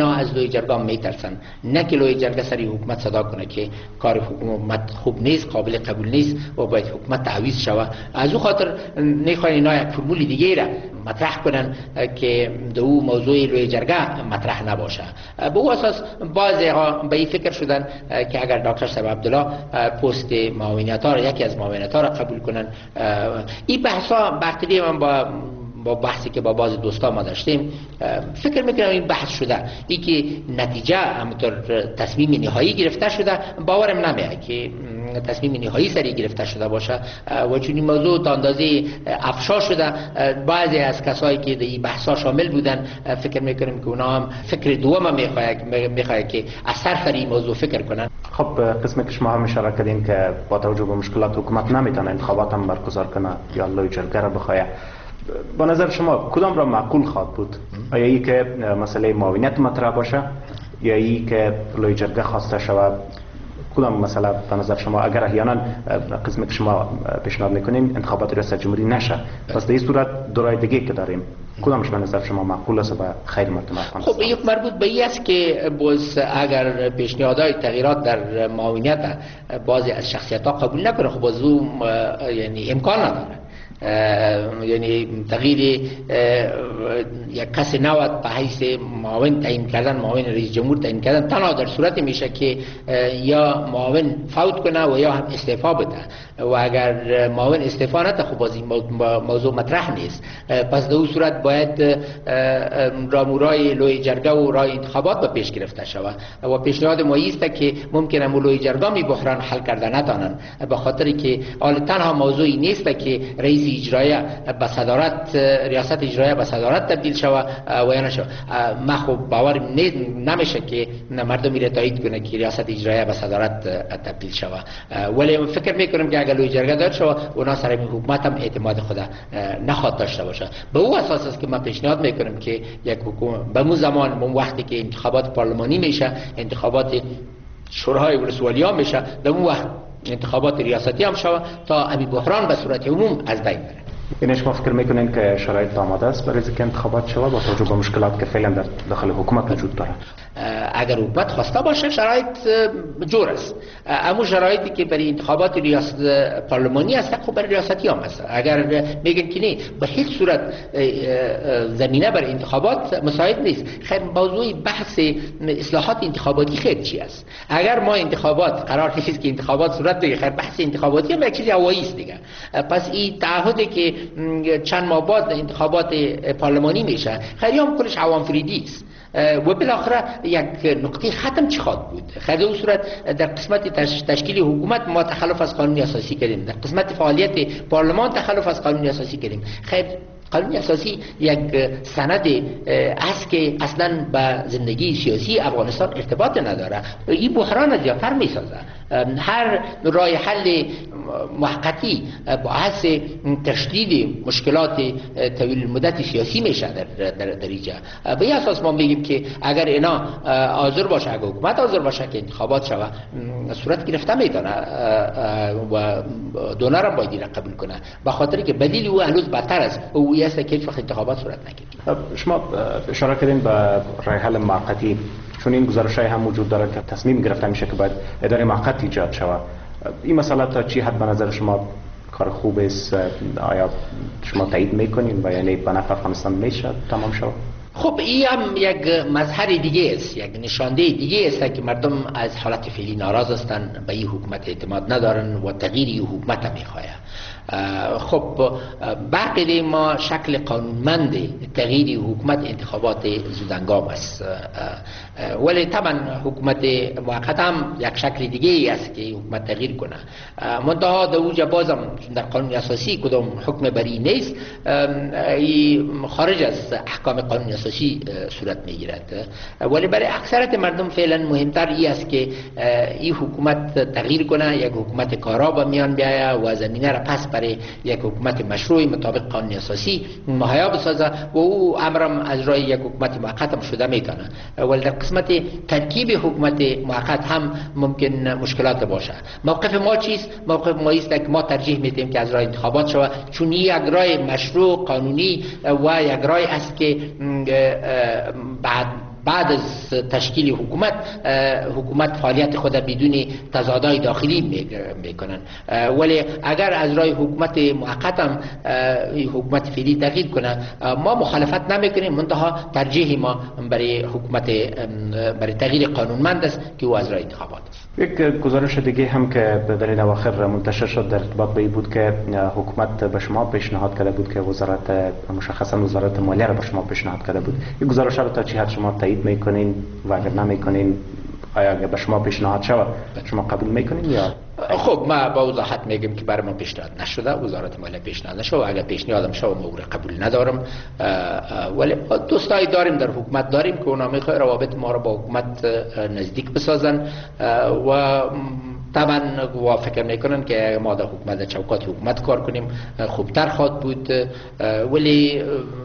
اینا از لوی جرگه میترسن، نه که لوی جرگه سری حکومت صدا کنه که کار حکومت خوب نیست، قابل قبول نیست و باید حکومت تعویض شود. از او خاطر نمیخواین اینا یک فرمول دیگه را مطرح کنن که دو موضوع لوی جرگه مطرح نباشه. به او اساس بعضی ها به این فکر شدن که اگر دکتر صاحب عبدالله پست معاونیت ها را یکی از معاونیت ها را قبول کنن. این بحثا بحثی من با با بحثی که با بعض دوستا ما داشتیم فکر میکنم این بحث شده، این که نتیجه همونطور تصمیم نهایی گرفته شده باورم نمیاد که تصمیم نهایی سری گرفته شده باشه و چون این موضوع تا اندازه افشا شده بعضی از کسایی که در این بحثا شامل بودن فکر میکنم که اونا هم فکر دوم میخواد که از طرف این موضوع فکر کنن. خب قسمی که شما هم اشاره کردین که با توجه به مشکلات حکومت نمیتونه انتخابات هم برگزار کنه یا لوی جرگه را بخواه، با نظر شما کدام را معقول خواهد بود؟ آیا ای که مسئله معاونیت مطرح باشه یا ای که لوی جرگه خواسته شود؟ کدام مسئله به نظر شما اگر احیانا قسمی که شما پیشنهاد میکنین انتخابات ریاست جمهوری نشه، پس در این صورت دو راه دیگه که داریم کدامش به نظر شما معقول است و خیر مردم افغانستان؟ خب این مربوط به این است که باز اگر پیشنهادهای تغییرات در معاونیت بعضی از شخصیت‌ها قبول نکنه، خب باز او یعنی امکان نداره، یعنی تغییر یک کس نوت به حیث معاون تعیین کردن، معاون رئیس جمهور تعیین کردن تنها در صورت میشه که یا معاون فوت کنه و یا هم استعفا بده و اگر معاون استعفا نده خب باز این موضوع مطرح نیست. پس در اون صورت باید رامورای لوی جرگه و رای انتخابات به پیش گرفته شود و پیشنهاد ما است که ممکنه لوی جرگه می بحران حل کرده نتانن به خاطری که حال تنها موضوعی نیست که رئیس اجرایی به صدارت ریاست اجرایی به صدارت تبدیل شود و یا نشود. ما خب باور نمیشه که مردم میره تایید کنه که ریاست اجرایی به صدارت تبدیل شود، ولی فکر میکنم که اگر لوی جرگه داد شود اونا سر حکومت هم اعتماد خود نخواد داشته باشه. به او اساس است که من پیشنهاد میکنم که یک حکومت به اون زمان به وقتی که انتخابات پارلمانی میشه، انتخابات شورای ولسوالی ها میشه، در اون وقت انتخابات ریاستی هم شود تا امی بحران به صورت عموم از بین بره. یعنی شما فکر میکنین که شرایط آماده است برای اینکه انتخابات شود با توجه به مشکلات که فعلا در داخل حکومت وجود داره؟ اگر حکومت خواسته باشه شرایط جور است، اما شرایطی که برای انتخابات ریاست پارلمانی است خب برای ریاستی هم است. اگر میگن که نه به هیچ صورت زمینه برای انتخابات مساعد نیست، خیر موضوع بحث اصلاحات انتخاباتی خیر چی است؟ اگر ما انتخابات قرار نیست که انتخابات صورت بگیره، خیر بحث انتخاباتی هم یک چیز هوایی است دیگه. پس این تعهدی که چند ماه بعد انتخابات پارلمانی میشه خیلی هم کلش عوام فریدی است و بالاخره یک نقطه ختم چی خواهد بود؟ خیر در صورت در قسمت تشکیل حکومت ما تخلف از قانون اساسی کردیم، در قسمت فعالیت پارلمان تخلف از قانون اساسی کردیم. خیر قانون اساسی یک سند است که اصلا به زندگی سیاسی افغانستان ارتباط نداره. این بحران از زیادتر میسازه. هر راه حل موقتی باعث تشدید مشکلات طویل مدت سیاسی میشه در در در اینجا. به این اساس ما میگیم که اگر اینا حاضر باشه، اگر حکومت حاضر باشه که انتخابات شود صورت گرفته میتونه و دونر هم باید قبول کنه، به خاطری که بدیل او هنوز بدتر است، او است که هیچ وقت انتخابات صورت نگیره. شما اشاره کردین به راه حل موقتی، چون این گزارش‌های هم وجود داره که تصمیم گرفته میشه که باید اداره موقت ایجاد شود. این مسئله تا چی حد به نظر شما کار خوب است؟ آیا شما تایید میکنین و یعنی به نفع افغانستان میشه تمام شود؟ خب این هم یک مظهر دیگه است، یک نشانده دیگه است که مردم از حالت فعلی ناراض هستند، به این حکومت اعتماد ندارن و تغییر این حکومت میخواه. خب برقی ما شکل قانونمند تغییر حکومت انتخابات زودهنگام است، ولی طبعا حکومت موقت هم یک شکل دیگه است که حکومت تغییر کنه. منتها در اوجه بازم در قانون اساسی کدام حکم بری نیست، خارج از احکام قانون اساسی صورت میگیرد، ولی برای اکثریت مردم فعلا مهمتر این است که این حکومت تغییر کنه، یک حکومت کارا به میان بیاید و زمینه را پس برای یک حکومت مشروع مطابق قانون اساسی مهیا بسازه و او امرم از راه یک حکومت موقت هم شده میتونه. ولی در قسمت ترکیب حکومت موقت هم ممکن مشکلات باشه. موقف ما چیست؟ موقف ما است که ما ترجیح میدیم که از راه انتخابات شود، چون یک راه مشروع قانونی و یک راه است که بعد بعد از تشکیل حکومت حکومت فعالیت خود بدون تضادهای داخلی میکنن. ولی اگر از راه حکومت موقت هم حکومت فعلی تغییر کنه ما مخالفت نمیکنیم، منتها ترجیح ما برای حکومت برای تغییر قانونمند است که او از راه انتخابات است. یک گزارش دیگه هم که در این اواخر منتشر شد در ارتباط به این بود که حکومت به شما پیشنهاد کرده بود که وزارت مشخصا وزارت مالیه را به شما پیشنهاد کرده بود. این گزارش را تا چه حد شما تایید میکنین و اگر نمیکنین آیا اگر به شما پیشنهاد شود شما قبول میکنین یا؟ خب ما با وضاحت میگم که برای ما پیشنهاد نشده، وزارت مالیه پیشنهاد نشده و اگر پیشنهادم شود ما قبول ندارم. ولی دوستایی داریم در حکومت داریم که اونا میخواد روابط ما را با حکومت نزدیک بسازن و طبعا و فکر میکنن که ما در حکومت چوکات حکومت کار کنیم خوبتر خواهد بود. ولی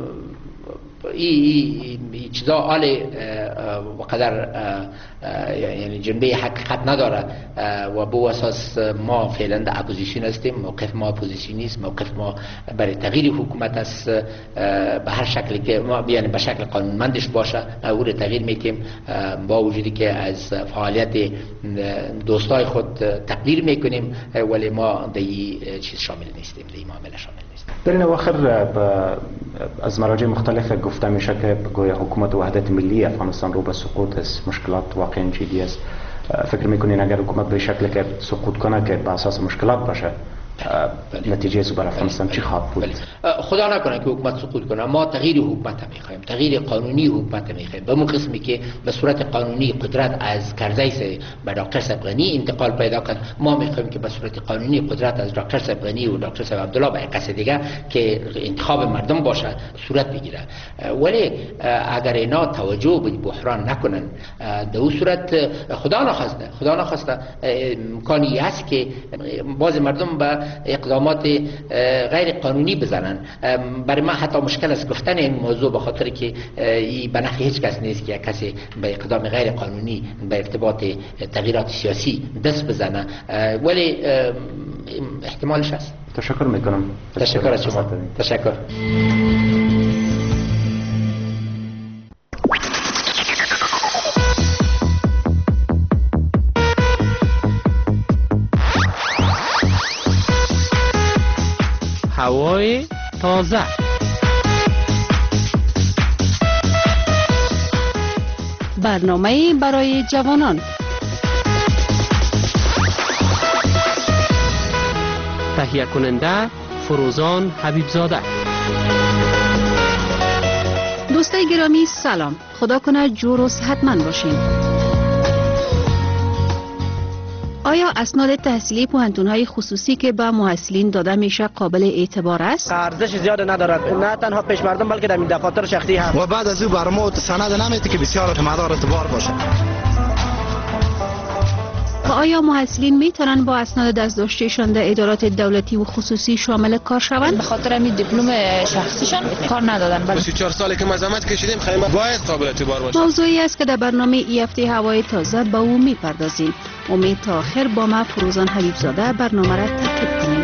این ای چیزا آل و قدر یعنی جنبه حقیقت نداره و به اساس ما فعلا در اپوزیسیون هستیم. موقف ما اپوزیسیونی است، موقف ما برای تغییر حکومت است به هر شکلی که ما یعنی به شکل قانونمندش باشه او رو تغییر میتیم، با وجودی که از فعالیت دوستای خود تقدیر میکنیم ولی ما در این چیز شامل نیستیم، در این معامله شامل نیستیم. در این اواخر از مراجع مختلف گفته میشه که گویا حکومت وحدت ملی افغانستان رو به سقوط است، مشکلات واقعا جدی است. فکر میکنین اگر حکومت به شکلی که سقوط کنه که به اساس مشکلات باشه نتیجه از برای افغانستان چی خواهد بود؟ خدا نکنه که حکومت سقوط کنه. ما تغییر حکومت میخوایم، تغییر قانونی حکومت میخوایم به اون قسمی که به صورت قانونی قدرت از کرزی به دکتر صاحب غنی انتقال پیدا کنه. ما میخوایم که به صورت قانونی قدرت از دکتر صاحب غنی و دکتر صاحب عبدالله به کس دیگه که انتخاب مردم باشه صورت بگیره. ولی اگر اینا توجه به بحران نکنن در اون صورت خدا نخواسته خدا نخواسته امکانی است که باز مردم به اقدامات غیر قانونی بزنن. برای من حتی مشکل است گفتن این موضوع به خاطر که این به نفع هیچ کس نیست که کسی به اقدام غیر قانونی به ارتباط تغییرات سیاسی دست بزنه، ولی احتمالش هست. تشکر میکنم. تشکر از شما. تشکر. هوای تازه. برنامه برای جوانان. تهیه کننده فروزان حبیبزاده. دوستای گرامی سلام، خدا کنه جور و صحتمند باشین. آیا اسناد تحصیلی پوهنتون‌های خصوصی که به محصلین داده میشه قابل اعتبار است؟ ارزش زیاد ندارد، نه تنها پیش مردم بلکه در این دفاتر شخصی هم. و بعد از او برام سند نمیده که بسیار مدار اعتبار باشه. و آیا محصلین میتونن با اسناد دستداشتیشان در ادارات دولتی و خصوصی شامل کار شوند؟ به خاطر همین دیپلم شخصیشان کار ندادن. بله. سی و چهار سالی که ما زحمت کشیدیم خیلی باید قابل اعتبار باشه. موضوعی است که در برنامه ای هفته هوای تازه به او میپردازیم. امید تا آخر با ما فروزان حبیبزاده برنامه را تعقیب کنیم.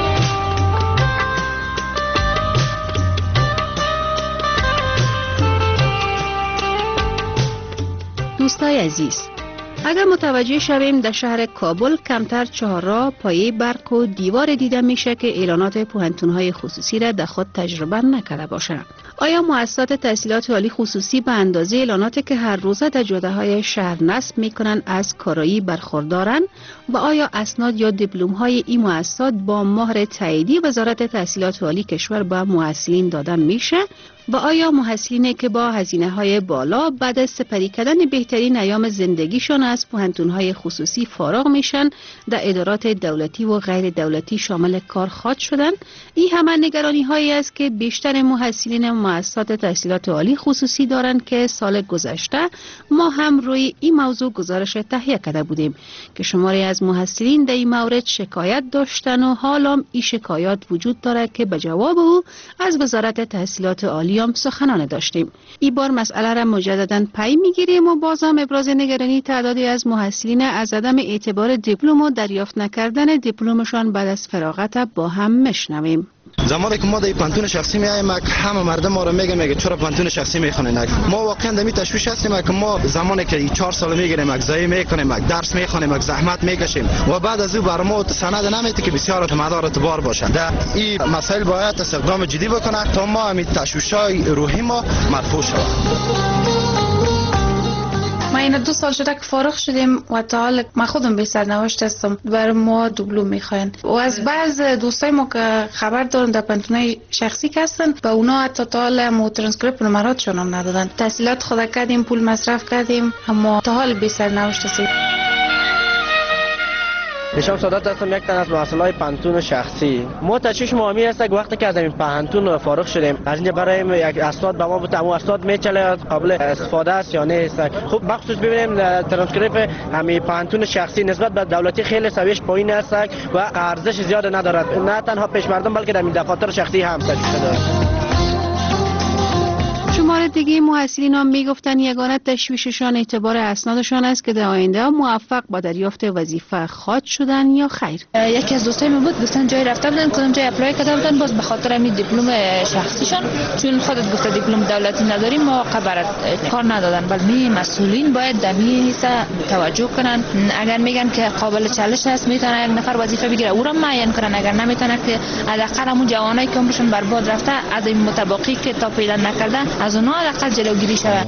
دوستای عزیز، اگر متوجه شویم در شهر کابل کمتر چهارراه، پایه برق و دیوار دیده میشه که اعلانات پوهنتون‌های خصوصی را در خود تجربه نکرده باشند. آیا مؤسسات تحصیلات عالی خصوصی به اندازه اعلاناتی که هر روزه در جاده‌های شهر نصب میکنن از کارایی برخوردارن؟ و آیا اسناد یا دیپلم‌های این مؤسسات با مهر تاییدی وزارت تحصیلات عالی کشور به محصلین دادن میشه؟ و آیا محصلینی که با هزینه‌های بالا بعد از سپری کردن بهترین ایام زندگیشان از پوهنتون‌های خصوصی فارغ میشن در ادارات دولتی و غیر دولتی شامل کار خواهد شدن؟ این همه نگرانی‌هایی است که بیشتر محصلین مؤسسات تحصیلات عالی خصوصی دارند که سال گذشته ما هم روی این موضوع گزارش تهیه کرده بودیم که شماری از محصلین در این مورد شکایت داشتن و حالا این شکایات وجود دارد که به جواب او از وزارت تحصیلات عالی هم سخنان داشتیم. این بار مسئله را مجددا پی میگیریم و بازم ابراز نگرانی تعدادی از محصلین از عدم اعتبار دیپلم و دریافت نکردن دیپلمشان بعد از فراغت با هم مشنویم. زمانی که ما در پانتون شخصی میایم همه مردم ما رو میگه میگه چرا پانتون شخصی میخونین. ما واقعا در می تشویش هستیم که ما زمانی که چهار سال میگیریم زایی میکنیم درس میخونیم زحمت میکشیم و بعد از او بر ما سند نمیده که بسیار مدار اعتبار باشه. در این مسائل باید استقدام جدی بکنه تا ما همین تشویش‌های روحی ما مرفوع شود. ما این دو سال شده که فارغ شدیم و تا حال ما خودم به سرنوشت هستم بر ما دیپلم میخواین و از بعض دوستای ما که خبر دارن در پانتونای شخصی هستن به اونا حتی تا حال مو ترانسکریپت نمراتشون هم ندادن. تحصیلات خود کردیم، پول مصرف کردیم، اما تا حال به سرنوشت هستیم. نشان سادات هستم، یک تن از مسئولای پانتون شخصی. ما تشویش ما می است که وقتی که از این پانتون فارغ شدیم از اینجا برای یک اسناد به ما بود، اما اسناد میچله قابل استفاده است یا نه. خب بخصوص ببینیم ترانسکریپت همین پانتون شخصی نسبت به دولتی خیلی سویش پایین است و ارزش زیاد ندارد، نه تنها پیش مردم بلکه در این دفاتر شخصی هم تشویش دارد. شمار دیگه محصلین هم میگفتن یگانه تشویششان اعتبار اسنادشان است که در آینده موفق با دریافت وظیفه خواهد شدن یا خیر. یکی از دوستای من بود گفتن جای رفته بودن کدام جای اپلای کرده بودن باز به خاطر همین دیپلم شخصیشان چون خودت گفته دیپلم دولتی نداریم ما قبرت کار ندادن. ولی مسئولین باید دمی حصه توجه کنن. اگر میگن که قابل چالش است میتونه یک نفر وظیفه بگیره او را معین کنن، اگر نمیتونه که حداقل همون جوانایی که عمرشون برباد رفته از این متباقی که تا پیدا نکرده از اونها حداقل جلوگیری شود.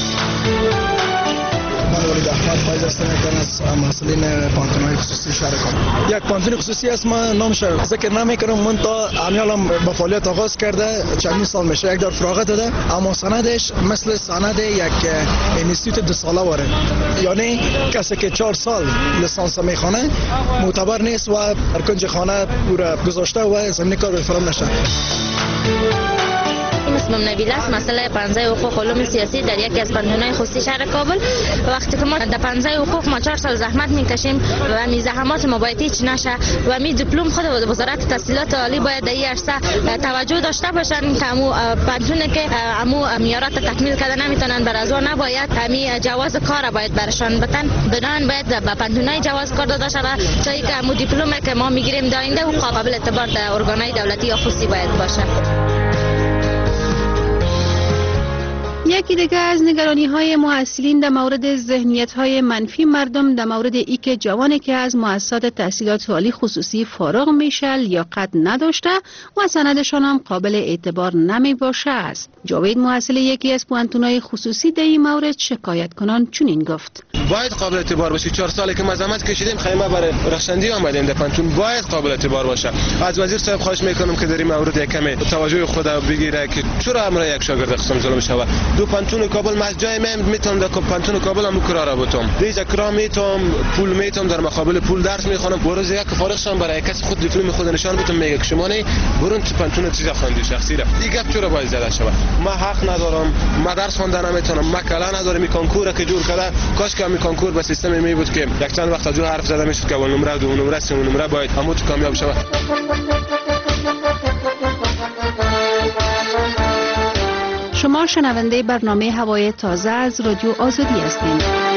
من ولید احمد فایز هستم، یک از مسئولین پانتون‌های خصوصی شهر کابل. یک پانتون خصوصی است، ما نامش ذکر نمی‌کنم، من تا امیالم با فعالیت آغاز کرده چندین سال میشه، یک دور فراغت داده، اما سندش مثل سند یک اینستیتوت دو ساله واره، یعنی کسی که چهار سال لیسانس میخونه معتبر نیست و در کنج خانه پورا گذاشته و زمین کار فرام نشه. اسمم نبیل است، مسئله پنزه حقوق علوم سیاسی در یکی از پانتون‌های خصوصی شهر کابل. وقتی که ما در پنزه حقوق ما چهار سال زحمت میکشیم و می زحمات ما باید هیچ نشه و می دیپلم خود وزارت تحصیلات عالی باید در این عرصه توجه داشته باشن که امو پانتونه که امو معیارات تکمیل کرده نمیتونن بر از اون نباید همین جواز کار باید برشان بدن، بدن باید به پانتونای جواز کار داده شود تا اینکه امو دیپلم که ما میگیریم در آینده و قابل اعتبار در ارگانهای دولتی یا خصوصی باید باشه. یکی دیگه از نگرانی های محصلین در مورد ذهنیت های منفی مردم در مورد ای که جوانی که از مؤسسات تحصیلات عالی خصوصی فارغ میشه لیاقت نداشته و سندشان هم قابل اعتبار نمی باشه است. جاوید محصل یکی از پانتون‌های خصوصی در این مورد شکایت کنان چنین گفت: باید قابل اعتبار باشه. چهار سالی که ما زحمت کشیدیم خیمه برای رخصندی آمدیم در پانتون، باید قابل اعتبار باشه. از وزیر صاحب خواهش میکنم که در این مورد یک کمی توجه خود بگیره که چرا امر یک شاگرد قسم ظلم شود. دو پانتون کابل ما جای من میتونم در پانتون کابل هم کرا بودم، دیگه کرا میتونم پول میتونم در مقابل پول درس میخونم. برای یک فارغ شدم برای کسی خود دیپلم خود نشان بدم میگه که شما نه برون تو پانتون چیزا خواندی شخصی را دیگه چرا باید زده شود. ما حق ندارم، ما درس خواندن نمیتونم، ما کلا ندارم. این کنکور که جور کرده کاش که این کنکور به سیستم می بود که یک چند وقت از اون حرف زده میشد که اول نمره دو نمره سه نمره باید همون کامیاب شود. شما شنونده برنامه هوای تازه از رادیو آزادی هستید.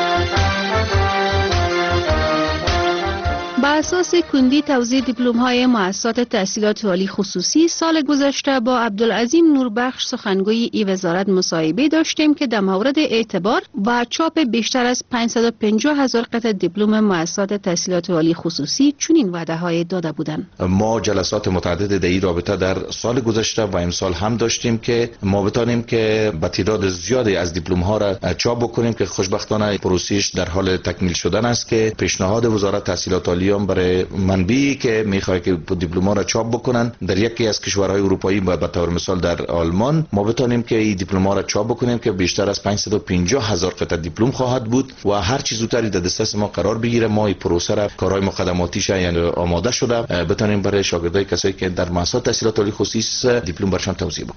بر اساس کندی توزیع دیپلم‌های مؤسسات تحصیلات عالی خصوصی سال گذشته با عبدالعظیم نوربخش سخنگوی ای وزارت مصاحبه داشتیم که در مورد اعتبار و چاپ بیشتر از پانصد و پنجاه هزار قطعه دیپلم مؤسسات تحصیلات عالی خصوصی چنین وعده‌های داده بودند. ما جلسات متعدد در این رابطه در سال گذشته و امسال هم داشتیم که ما بتانیم که با تعداد زیادی از دیپلم‌ها را چاپ بکنیم که خوشبختانه پروسش در حال تکمیل شدن است که پیشنهاد وزارت تحصیلات عالی برای منبعی که میخواد که دیپلم‌ها را چاپ بکنن در یکی از کشورهای اروپایی و به طور مثال در آلمان ما بتونیم که این دیپلم‌ها را چاپ بکنیم که بیشتر از پانصد و پنجاه هزار قطعه دیپلم خواهد بود و هر چیز زودتر در دسترس ما قرار بگیره. ما این پروسه را کارهای مقدماتیش یعنی آماده شده بتونیم برای شاگردای کسایی که در مؤسسات تحصیلات عالی خصوصی دیپلم برشان توزیع بکنیم.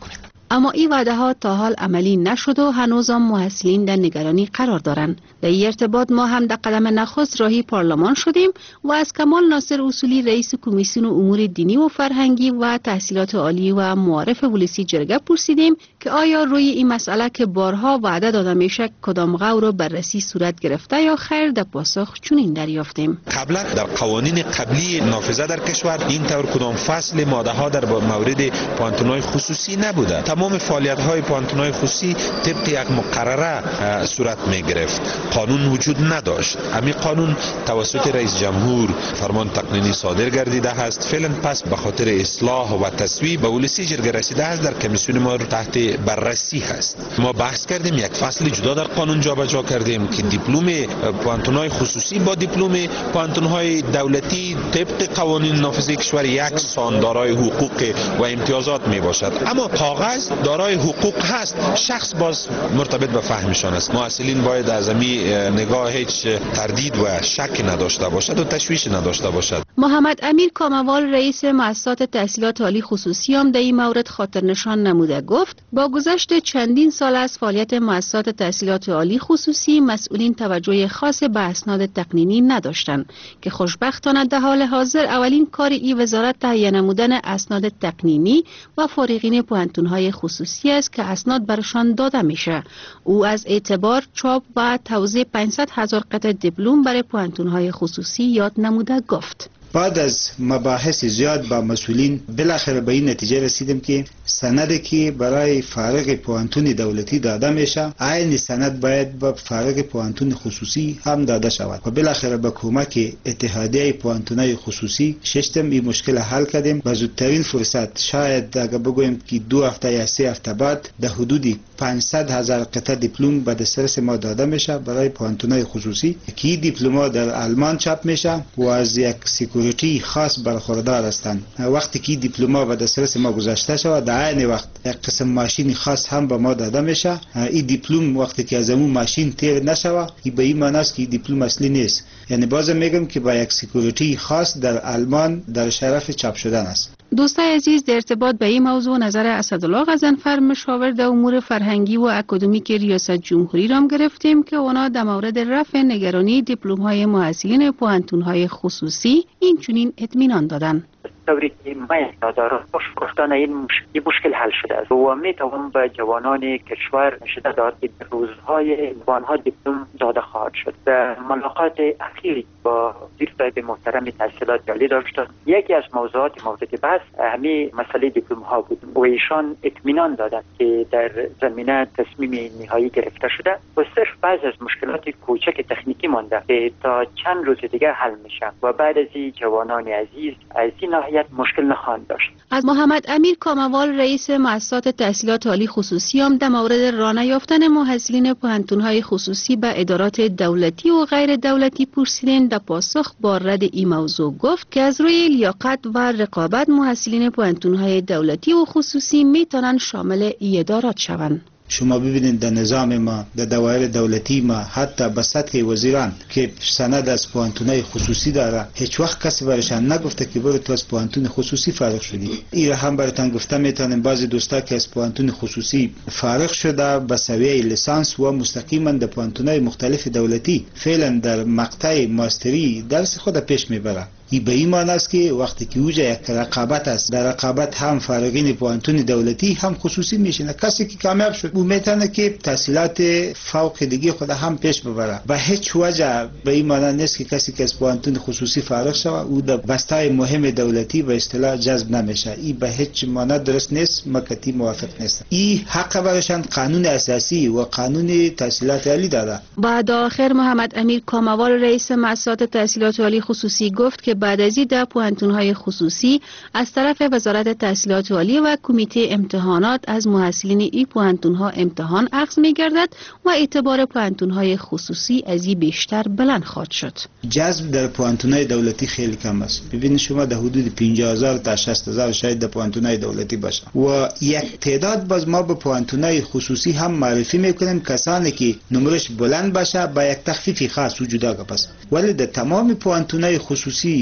اما این وعده ها تا حال عملی نشد و هنوز هم محصلین در نگرانی قرار دارند. در این ارتباط ما هم در قدم نخست راهی پارلمان شدیم و از کمال ناصر اصولی رئیس کمیسیون امور دینی و فرهنگی و تحصیلات عالی و معارف ولسی جرگه پرسیدیم که آیا روی این مسئله که بارها وعده داده میشه کدام غور بررسی صورت گرفته یا خیر؟ در پاسخ چنین دریافتیم. قبلا در قوانین قبلی نافذه در کشور این طور کدام فصل ماده ها در مورد پانتون‌های خصوصی نبوده. تمام فعالیت های پانتون‌های خصوصی طبق یک مقرره صورت می گرفت. قانون وجود نداشت. همین قانون توسط رئیس جمهور فرمان تقنینی صادر گردیده است. فعلا پس به خاطر اصلاح و تصویب به ولسی جرگه رسیده است. در کمیسیون ما تحت بررسی هست. ما بحث کردیم، یک فصل جدا در قانون جابجا کردیم که دیپلم پانتون‌های خصوصی با دیپلم پانتون‌های دولتی طبق قوانین نافذه کشور یک سان دارای حقوق و امتیازات می باشد. اما کاغذ دارای حقوق هست، شخص باز مرتبط به فهمشان است. محصلین باید از این نگاه هیچ تردید و شک نداشته باشد و تشویش نداشته باشد. محمد امیر کاموال رئیس مؤسسات تحصیلات عالی خصوصی هم در این مورد خاطر نشان نموده گفت با گذشت چندین سال از فعالیت مؤسسات تحصیلات عالی خصوصی مسئولین توجه خاص به اسناد تقنینی نداشتند که خوشبختانه در حال حاضر اولین کار این وزارت تهیه نمودن اسناد تقنینی و فارغین پوهنتون‌های خصوصی است که اسناد برشان داده میشه. او از اعتبار چاپ و توزیع پانصد هزار قطعه دیپلم برای پوهنتون‌های خصوصی یاد نموده گفت. بعد از مباحث زیاد با مسئولین بالاخره به این نتیجه رسیدیم که سندی که برای فارغ پوهنتون دولتی داده میشه عین سند باید به فارغ پوهنتون خصوصی هم داده شود و بالاخره با کمک اتحادیه پوهنتونای خصوصی ششتم این مشکل حل کردیم. به زودترین فرصت شاید اگه بگویم که دو هفته یا سه هفته بعد در حدود پانصد هزار قطعه دیپلم به دسترس ما داده میشه برای پوهنتونای خصوصی که دیپلم‌ها در آلمان چاپ میشه و از یک سکیوریتی خاص برخوردار هستند. وقتی که دیپلم‌ها به دسترس ما گذاشته شود در عین وقت یک قسم ماشین خاص هم به ما داده میشه. این دیپلم وقتی که از اون ماشین تیر نشوه این به این معنی است که دیپلم اصلی نیست. یعنی بازم میگم که با یک سکیوریتی خاص در آلمان در شرف چاپ شدن است. دوستای عزیز، در ارتباط به این موضوع نظر اسدالله غضنفر مشاور در امور فرهنگی و اکادمیک ریاست جمهوری را گرفتیم که اونا در مورد رفع نگرانی دیپلم های محصلین پوهنتون های خصوصی این چنین اطمینان دادن. طوری که ما دارم گفتن این مشکل مشکل حل شده است و می توان به جوانان کشور شده داد که روزهای آنها دیپلم داده خواهد شد. در ملاقات اخیری با وزیر صاحب محترم تحصیلات عالی داشتم، یکی از موضوعات مورد بحث همین مسئله دیپلم ها بود و ایشان اطمینان دادند که در زمینه تصمیم نهایی گرفته شده و صرف بعض از مشکلات کوچک تکنیکی مانده که تا چند روز دیگه حل میشه و بعد از این جوانان عزیز از این ناحیه مشکل نخواهند داشت. از محمد امیر کاموال رئیس مؤسسات تحصیلات عالی خصوصی هم در مورد راه یافتن محصلین پوهنتون‌های خصوصی به ادارات دولتی و غیر دولتی پرسیدن. در پاسخ با رد این موضوع گفت که از روی لیاقت و رقابت محصلین پوهنتون‌های دولتی و خصوصی میتونن شامل این ادارات شوند. شما ببینید در نظام ما در دوائر دولتی ما حتی به سطح وزیران که سند از پوهنتونای خصوصی داره هیچ وقت کسی برشان نگفته که برو تو از پوهنتون خصوصی فارغ شدی. این هم براتون گفته میتونم بعضی دوستا که از پوهنتون خصوصی فارغ شده به سویه لیسانس و مستقیما در پوهنتونای مختلف دولتی فعلا در مقطع ماستری درس خود پیش میبره. این به این معنی است که وقتی که اوجا یک رقابت است در رقابت هم فارغین پوهنتون دولتی هم خصوصی میشینه. کسی که کامیاب شد او میتونه که تحصیلات فوق دیگه خود هم پیش ببره. به هیچ وجه به این معنی نیست که کسی که از پوهنتون خصوصی فارغ شود او در بستای مهم دولتی به اصطلاح جذب نمیشه. این به هیچ معنی درست نیست، مکتی موافق نیست. این حق برشان قانون اساسی و قانون تحصیلات عالی داره. بعد آخر محمد امیر کاموال رئیس مؤسسات تحصیلات عالی خصوصی گفت که بعد از این در پوهنتون‌های خصوصی از طرف وزارت تحصیلات عالی و کمیته امتحانات از محصلین این پوهنتون‌ها امتحان اخذ می‌گردد و اعتبار پوهنتون‌های خصوصی از این بیشتر بلند خواهد شد. جذب در پوهنتون‌های دولتی خیلی کم است. ببینید شما در حدود پنجاه هزار تا شصت هزار شاید در پوهنتون‌های دولتی باشه و یک تعداد باز ما به پوهنتون‌های خصوصی هم معرفی می‌کنیم کسانی که نمرش بلند باشه با یک تخفیفی خاص وجود داره. پس ولی در تمام پوهنتون‌های خصوصی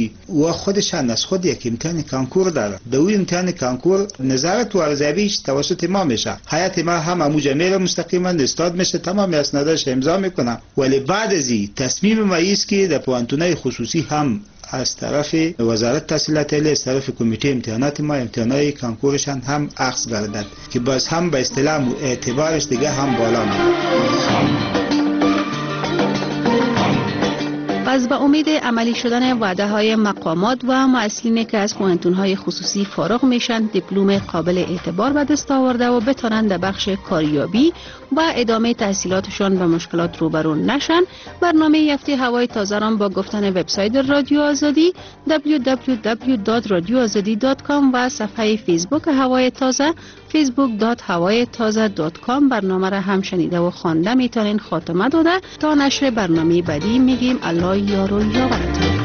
باشی و خودشان از خود یک امتحان کانکور داره. در اون امتحان کانکور نظارت و ارزیابیش توسط ما میشه. هیئت ما هم اموجه میره مستقیما استاد میشه، تمام اسنادش امضا میکنه، ولی بعد از این تصمیم ما است که در پوانتونای خصوصی هم از طرف وزارت تحصیلات عالی، از طرف کمیته امتحانات ما امتحانات کانکورشان هم اخذ گردد که باز هم به اصطلاح اعتبارش دیگه هم بالا میره. پس به امید عملی شدن وعده های مقامات و مسئولینی که از پوانتون های خصوصی فارغ میشن دیپلم قابل اعتبار به دست آورده و بتونن در بخش کاریابی و ادامه تحصیلاتشان به مشکلات روبرو نشن، برنامه یفتی هوای تازه را با گفتن وبسایت رادیو آزادی دبلیو دبلیو دبلیو دات رادیو آزادی دات کام و صفحه فیسبوک هوای تازه فیسبوک دات هوای تازه دات کام برنامه را هم شنیده و خوانده میتونین خاتمه داده. تا نشر برنامه بعدی میگیم الله یار و یاورتون.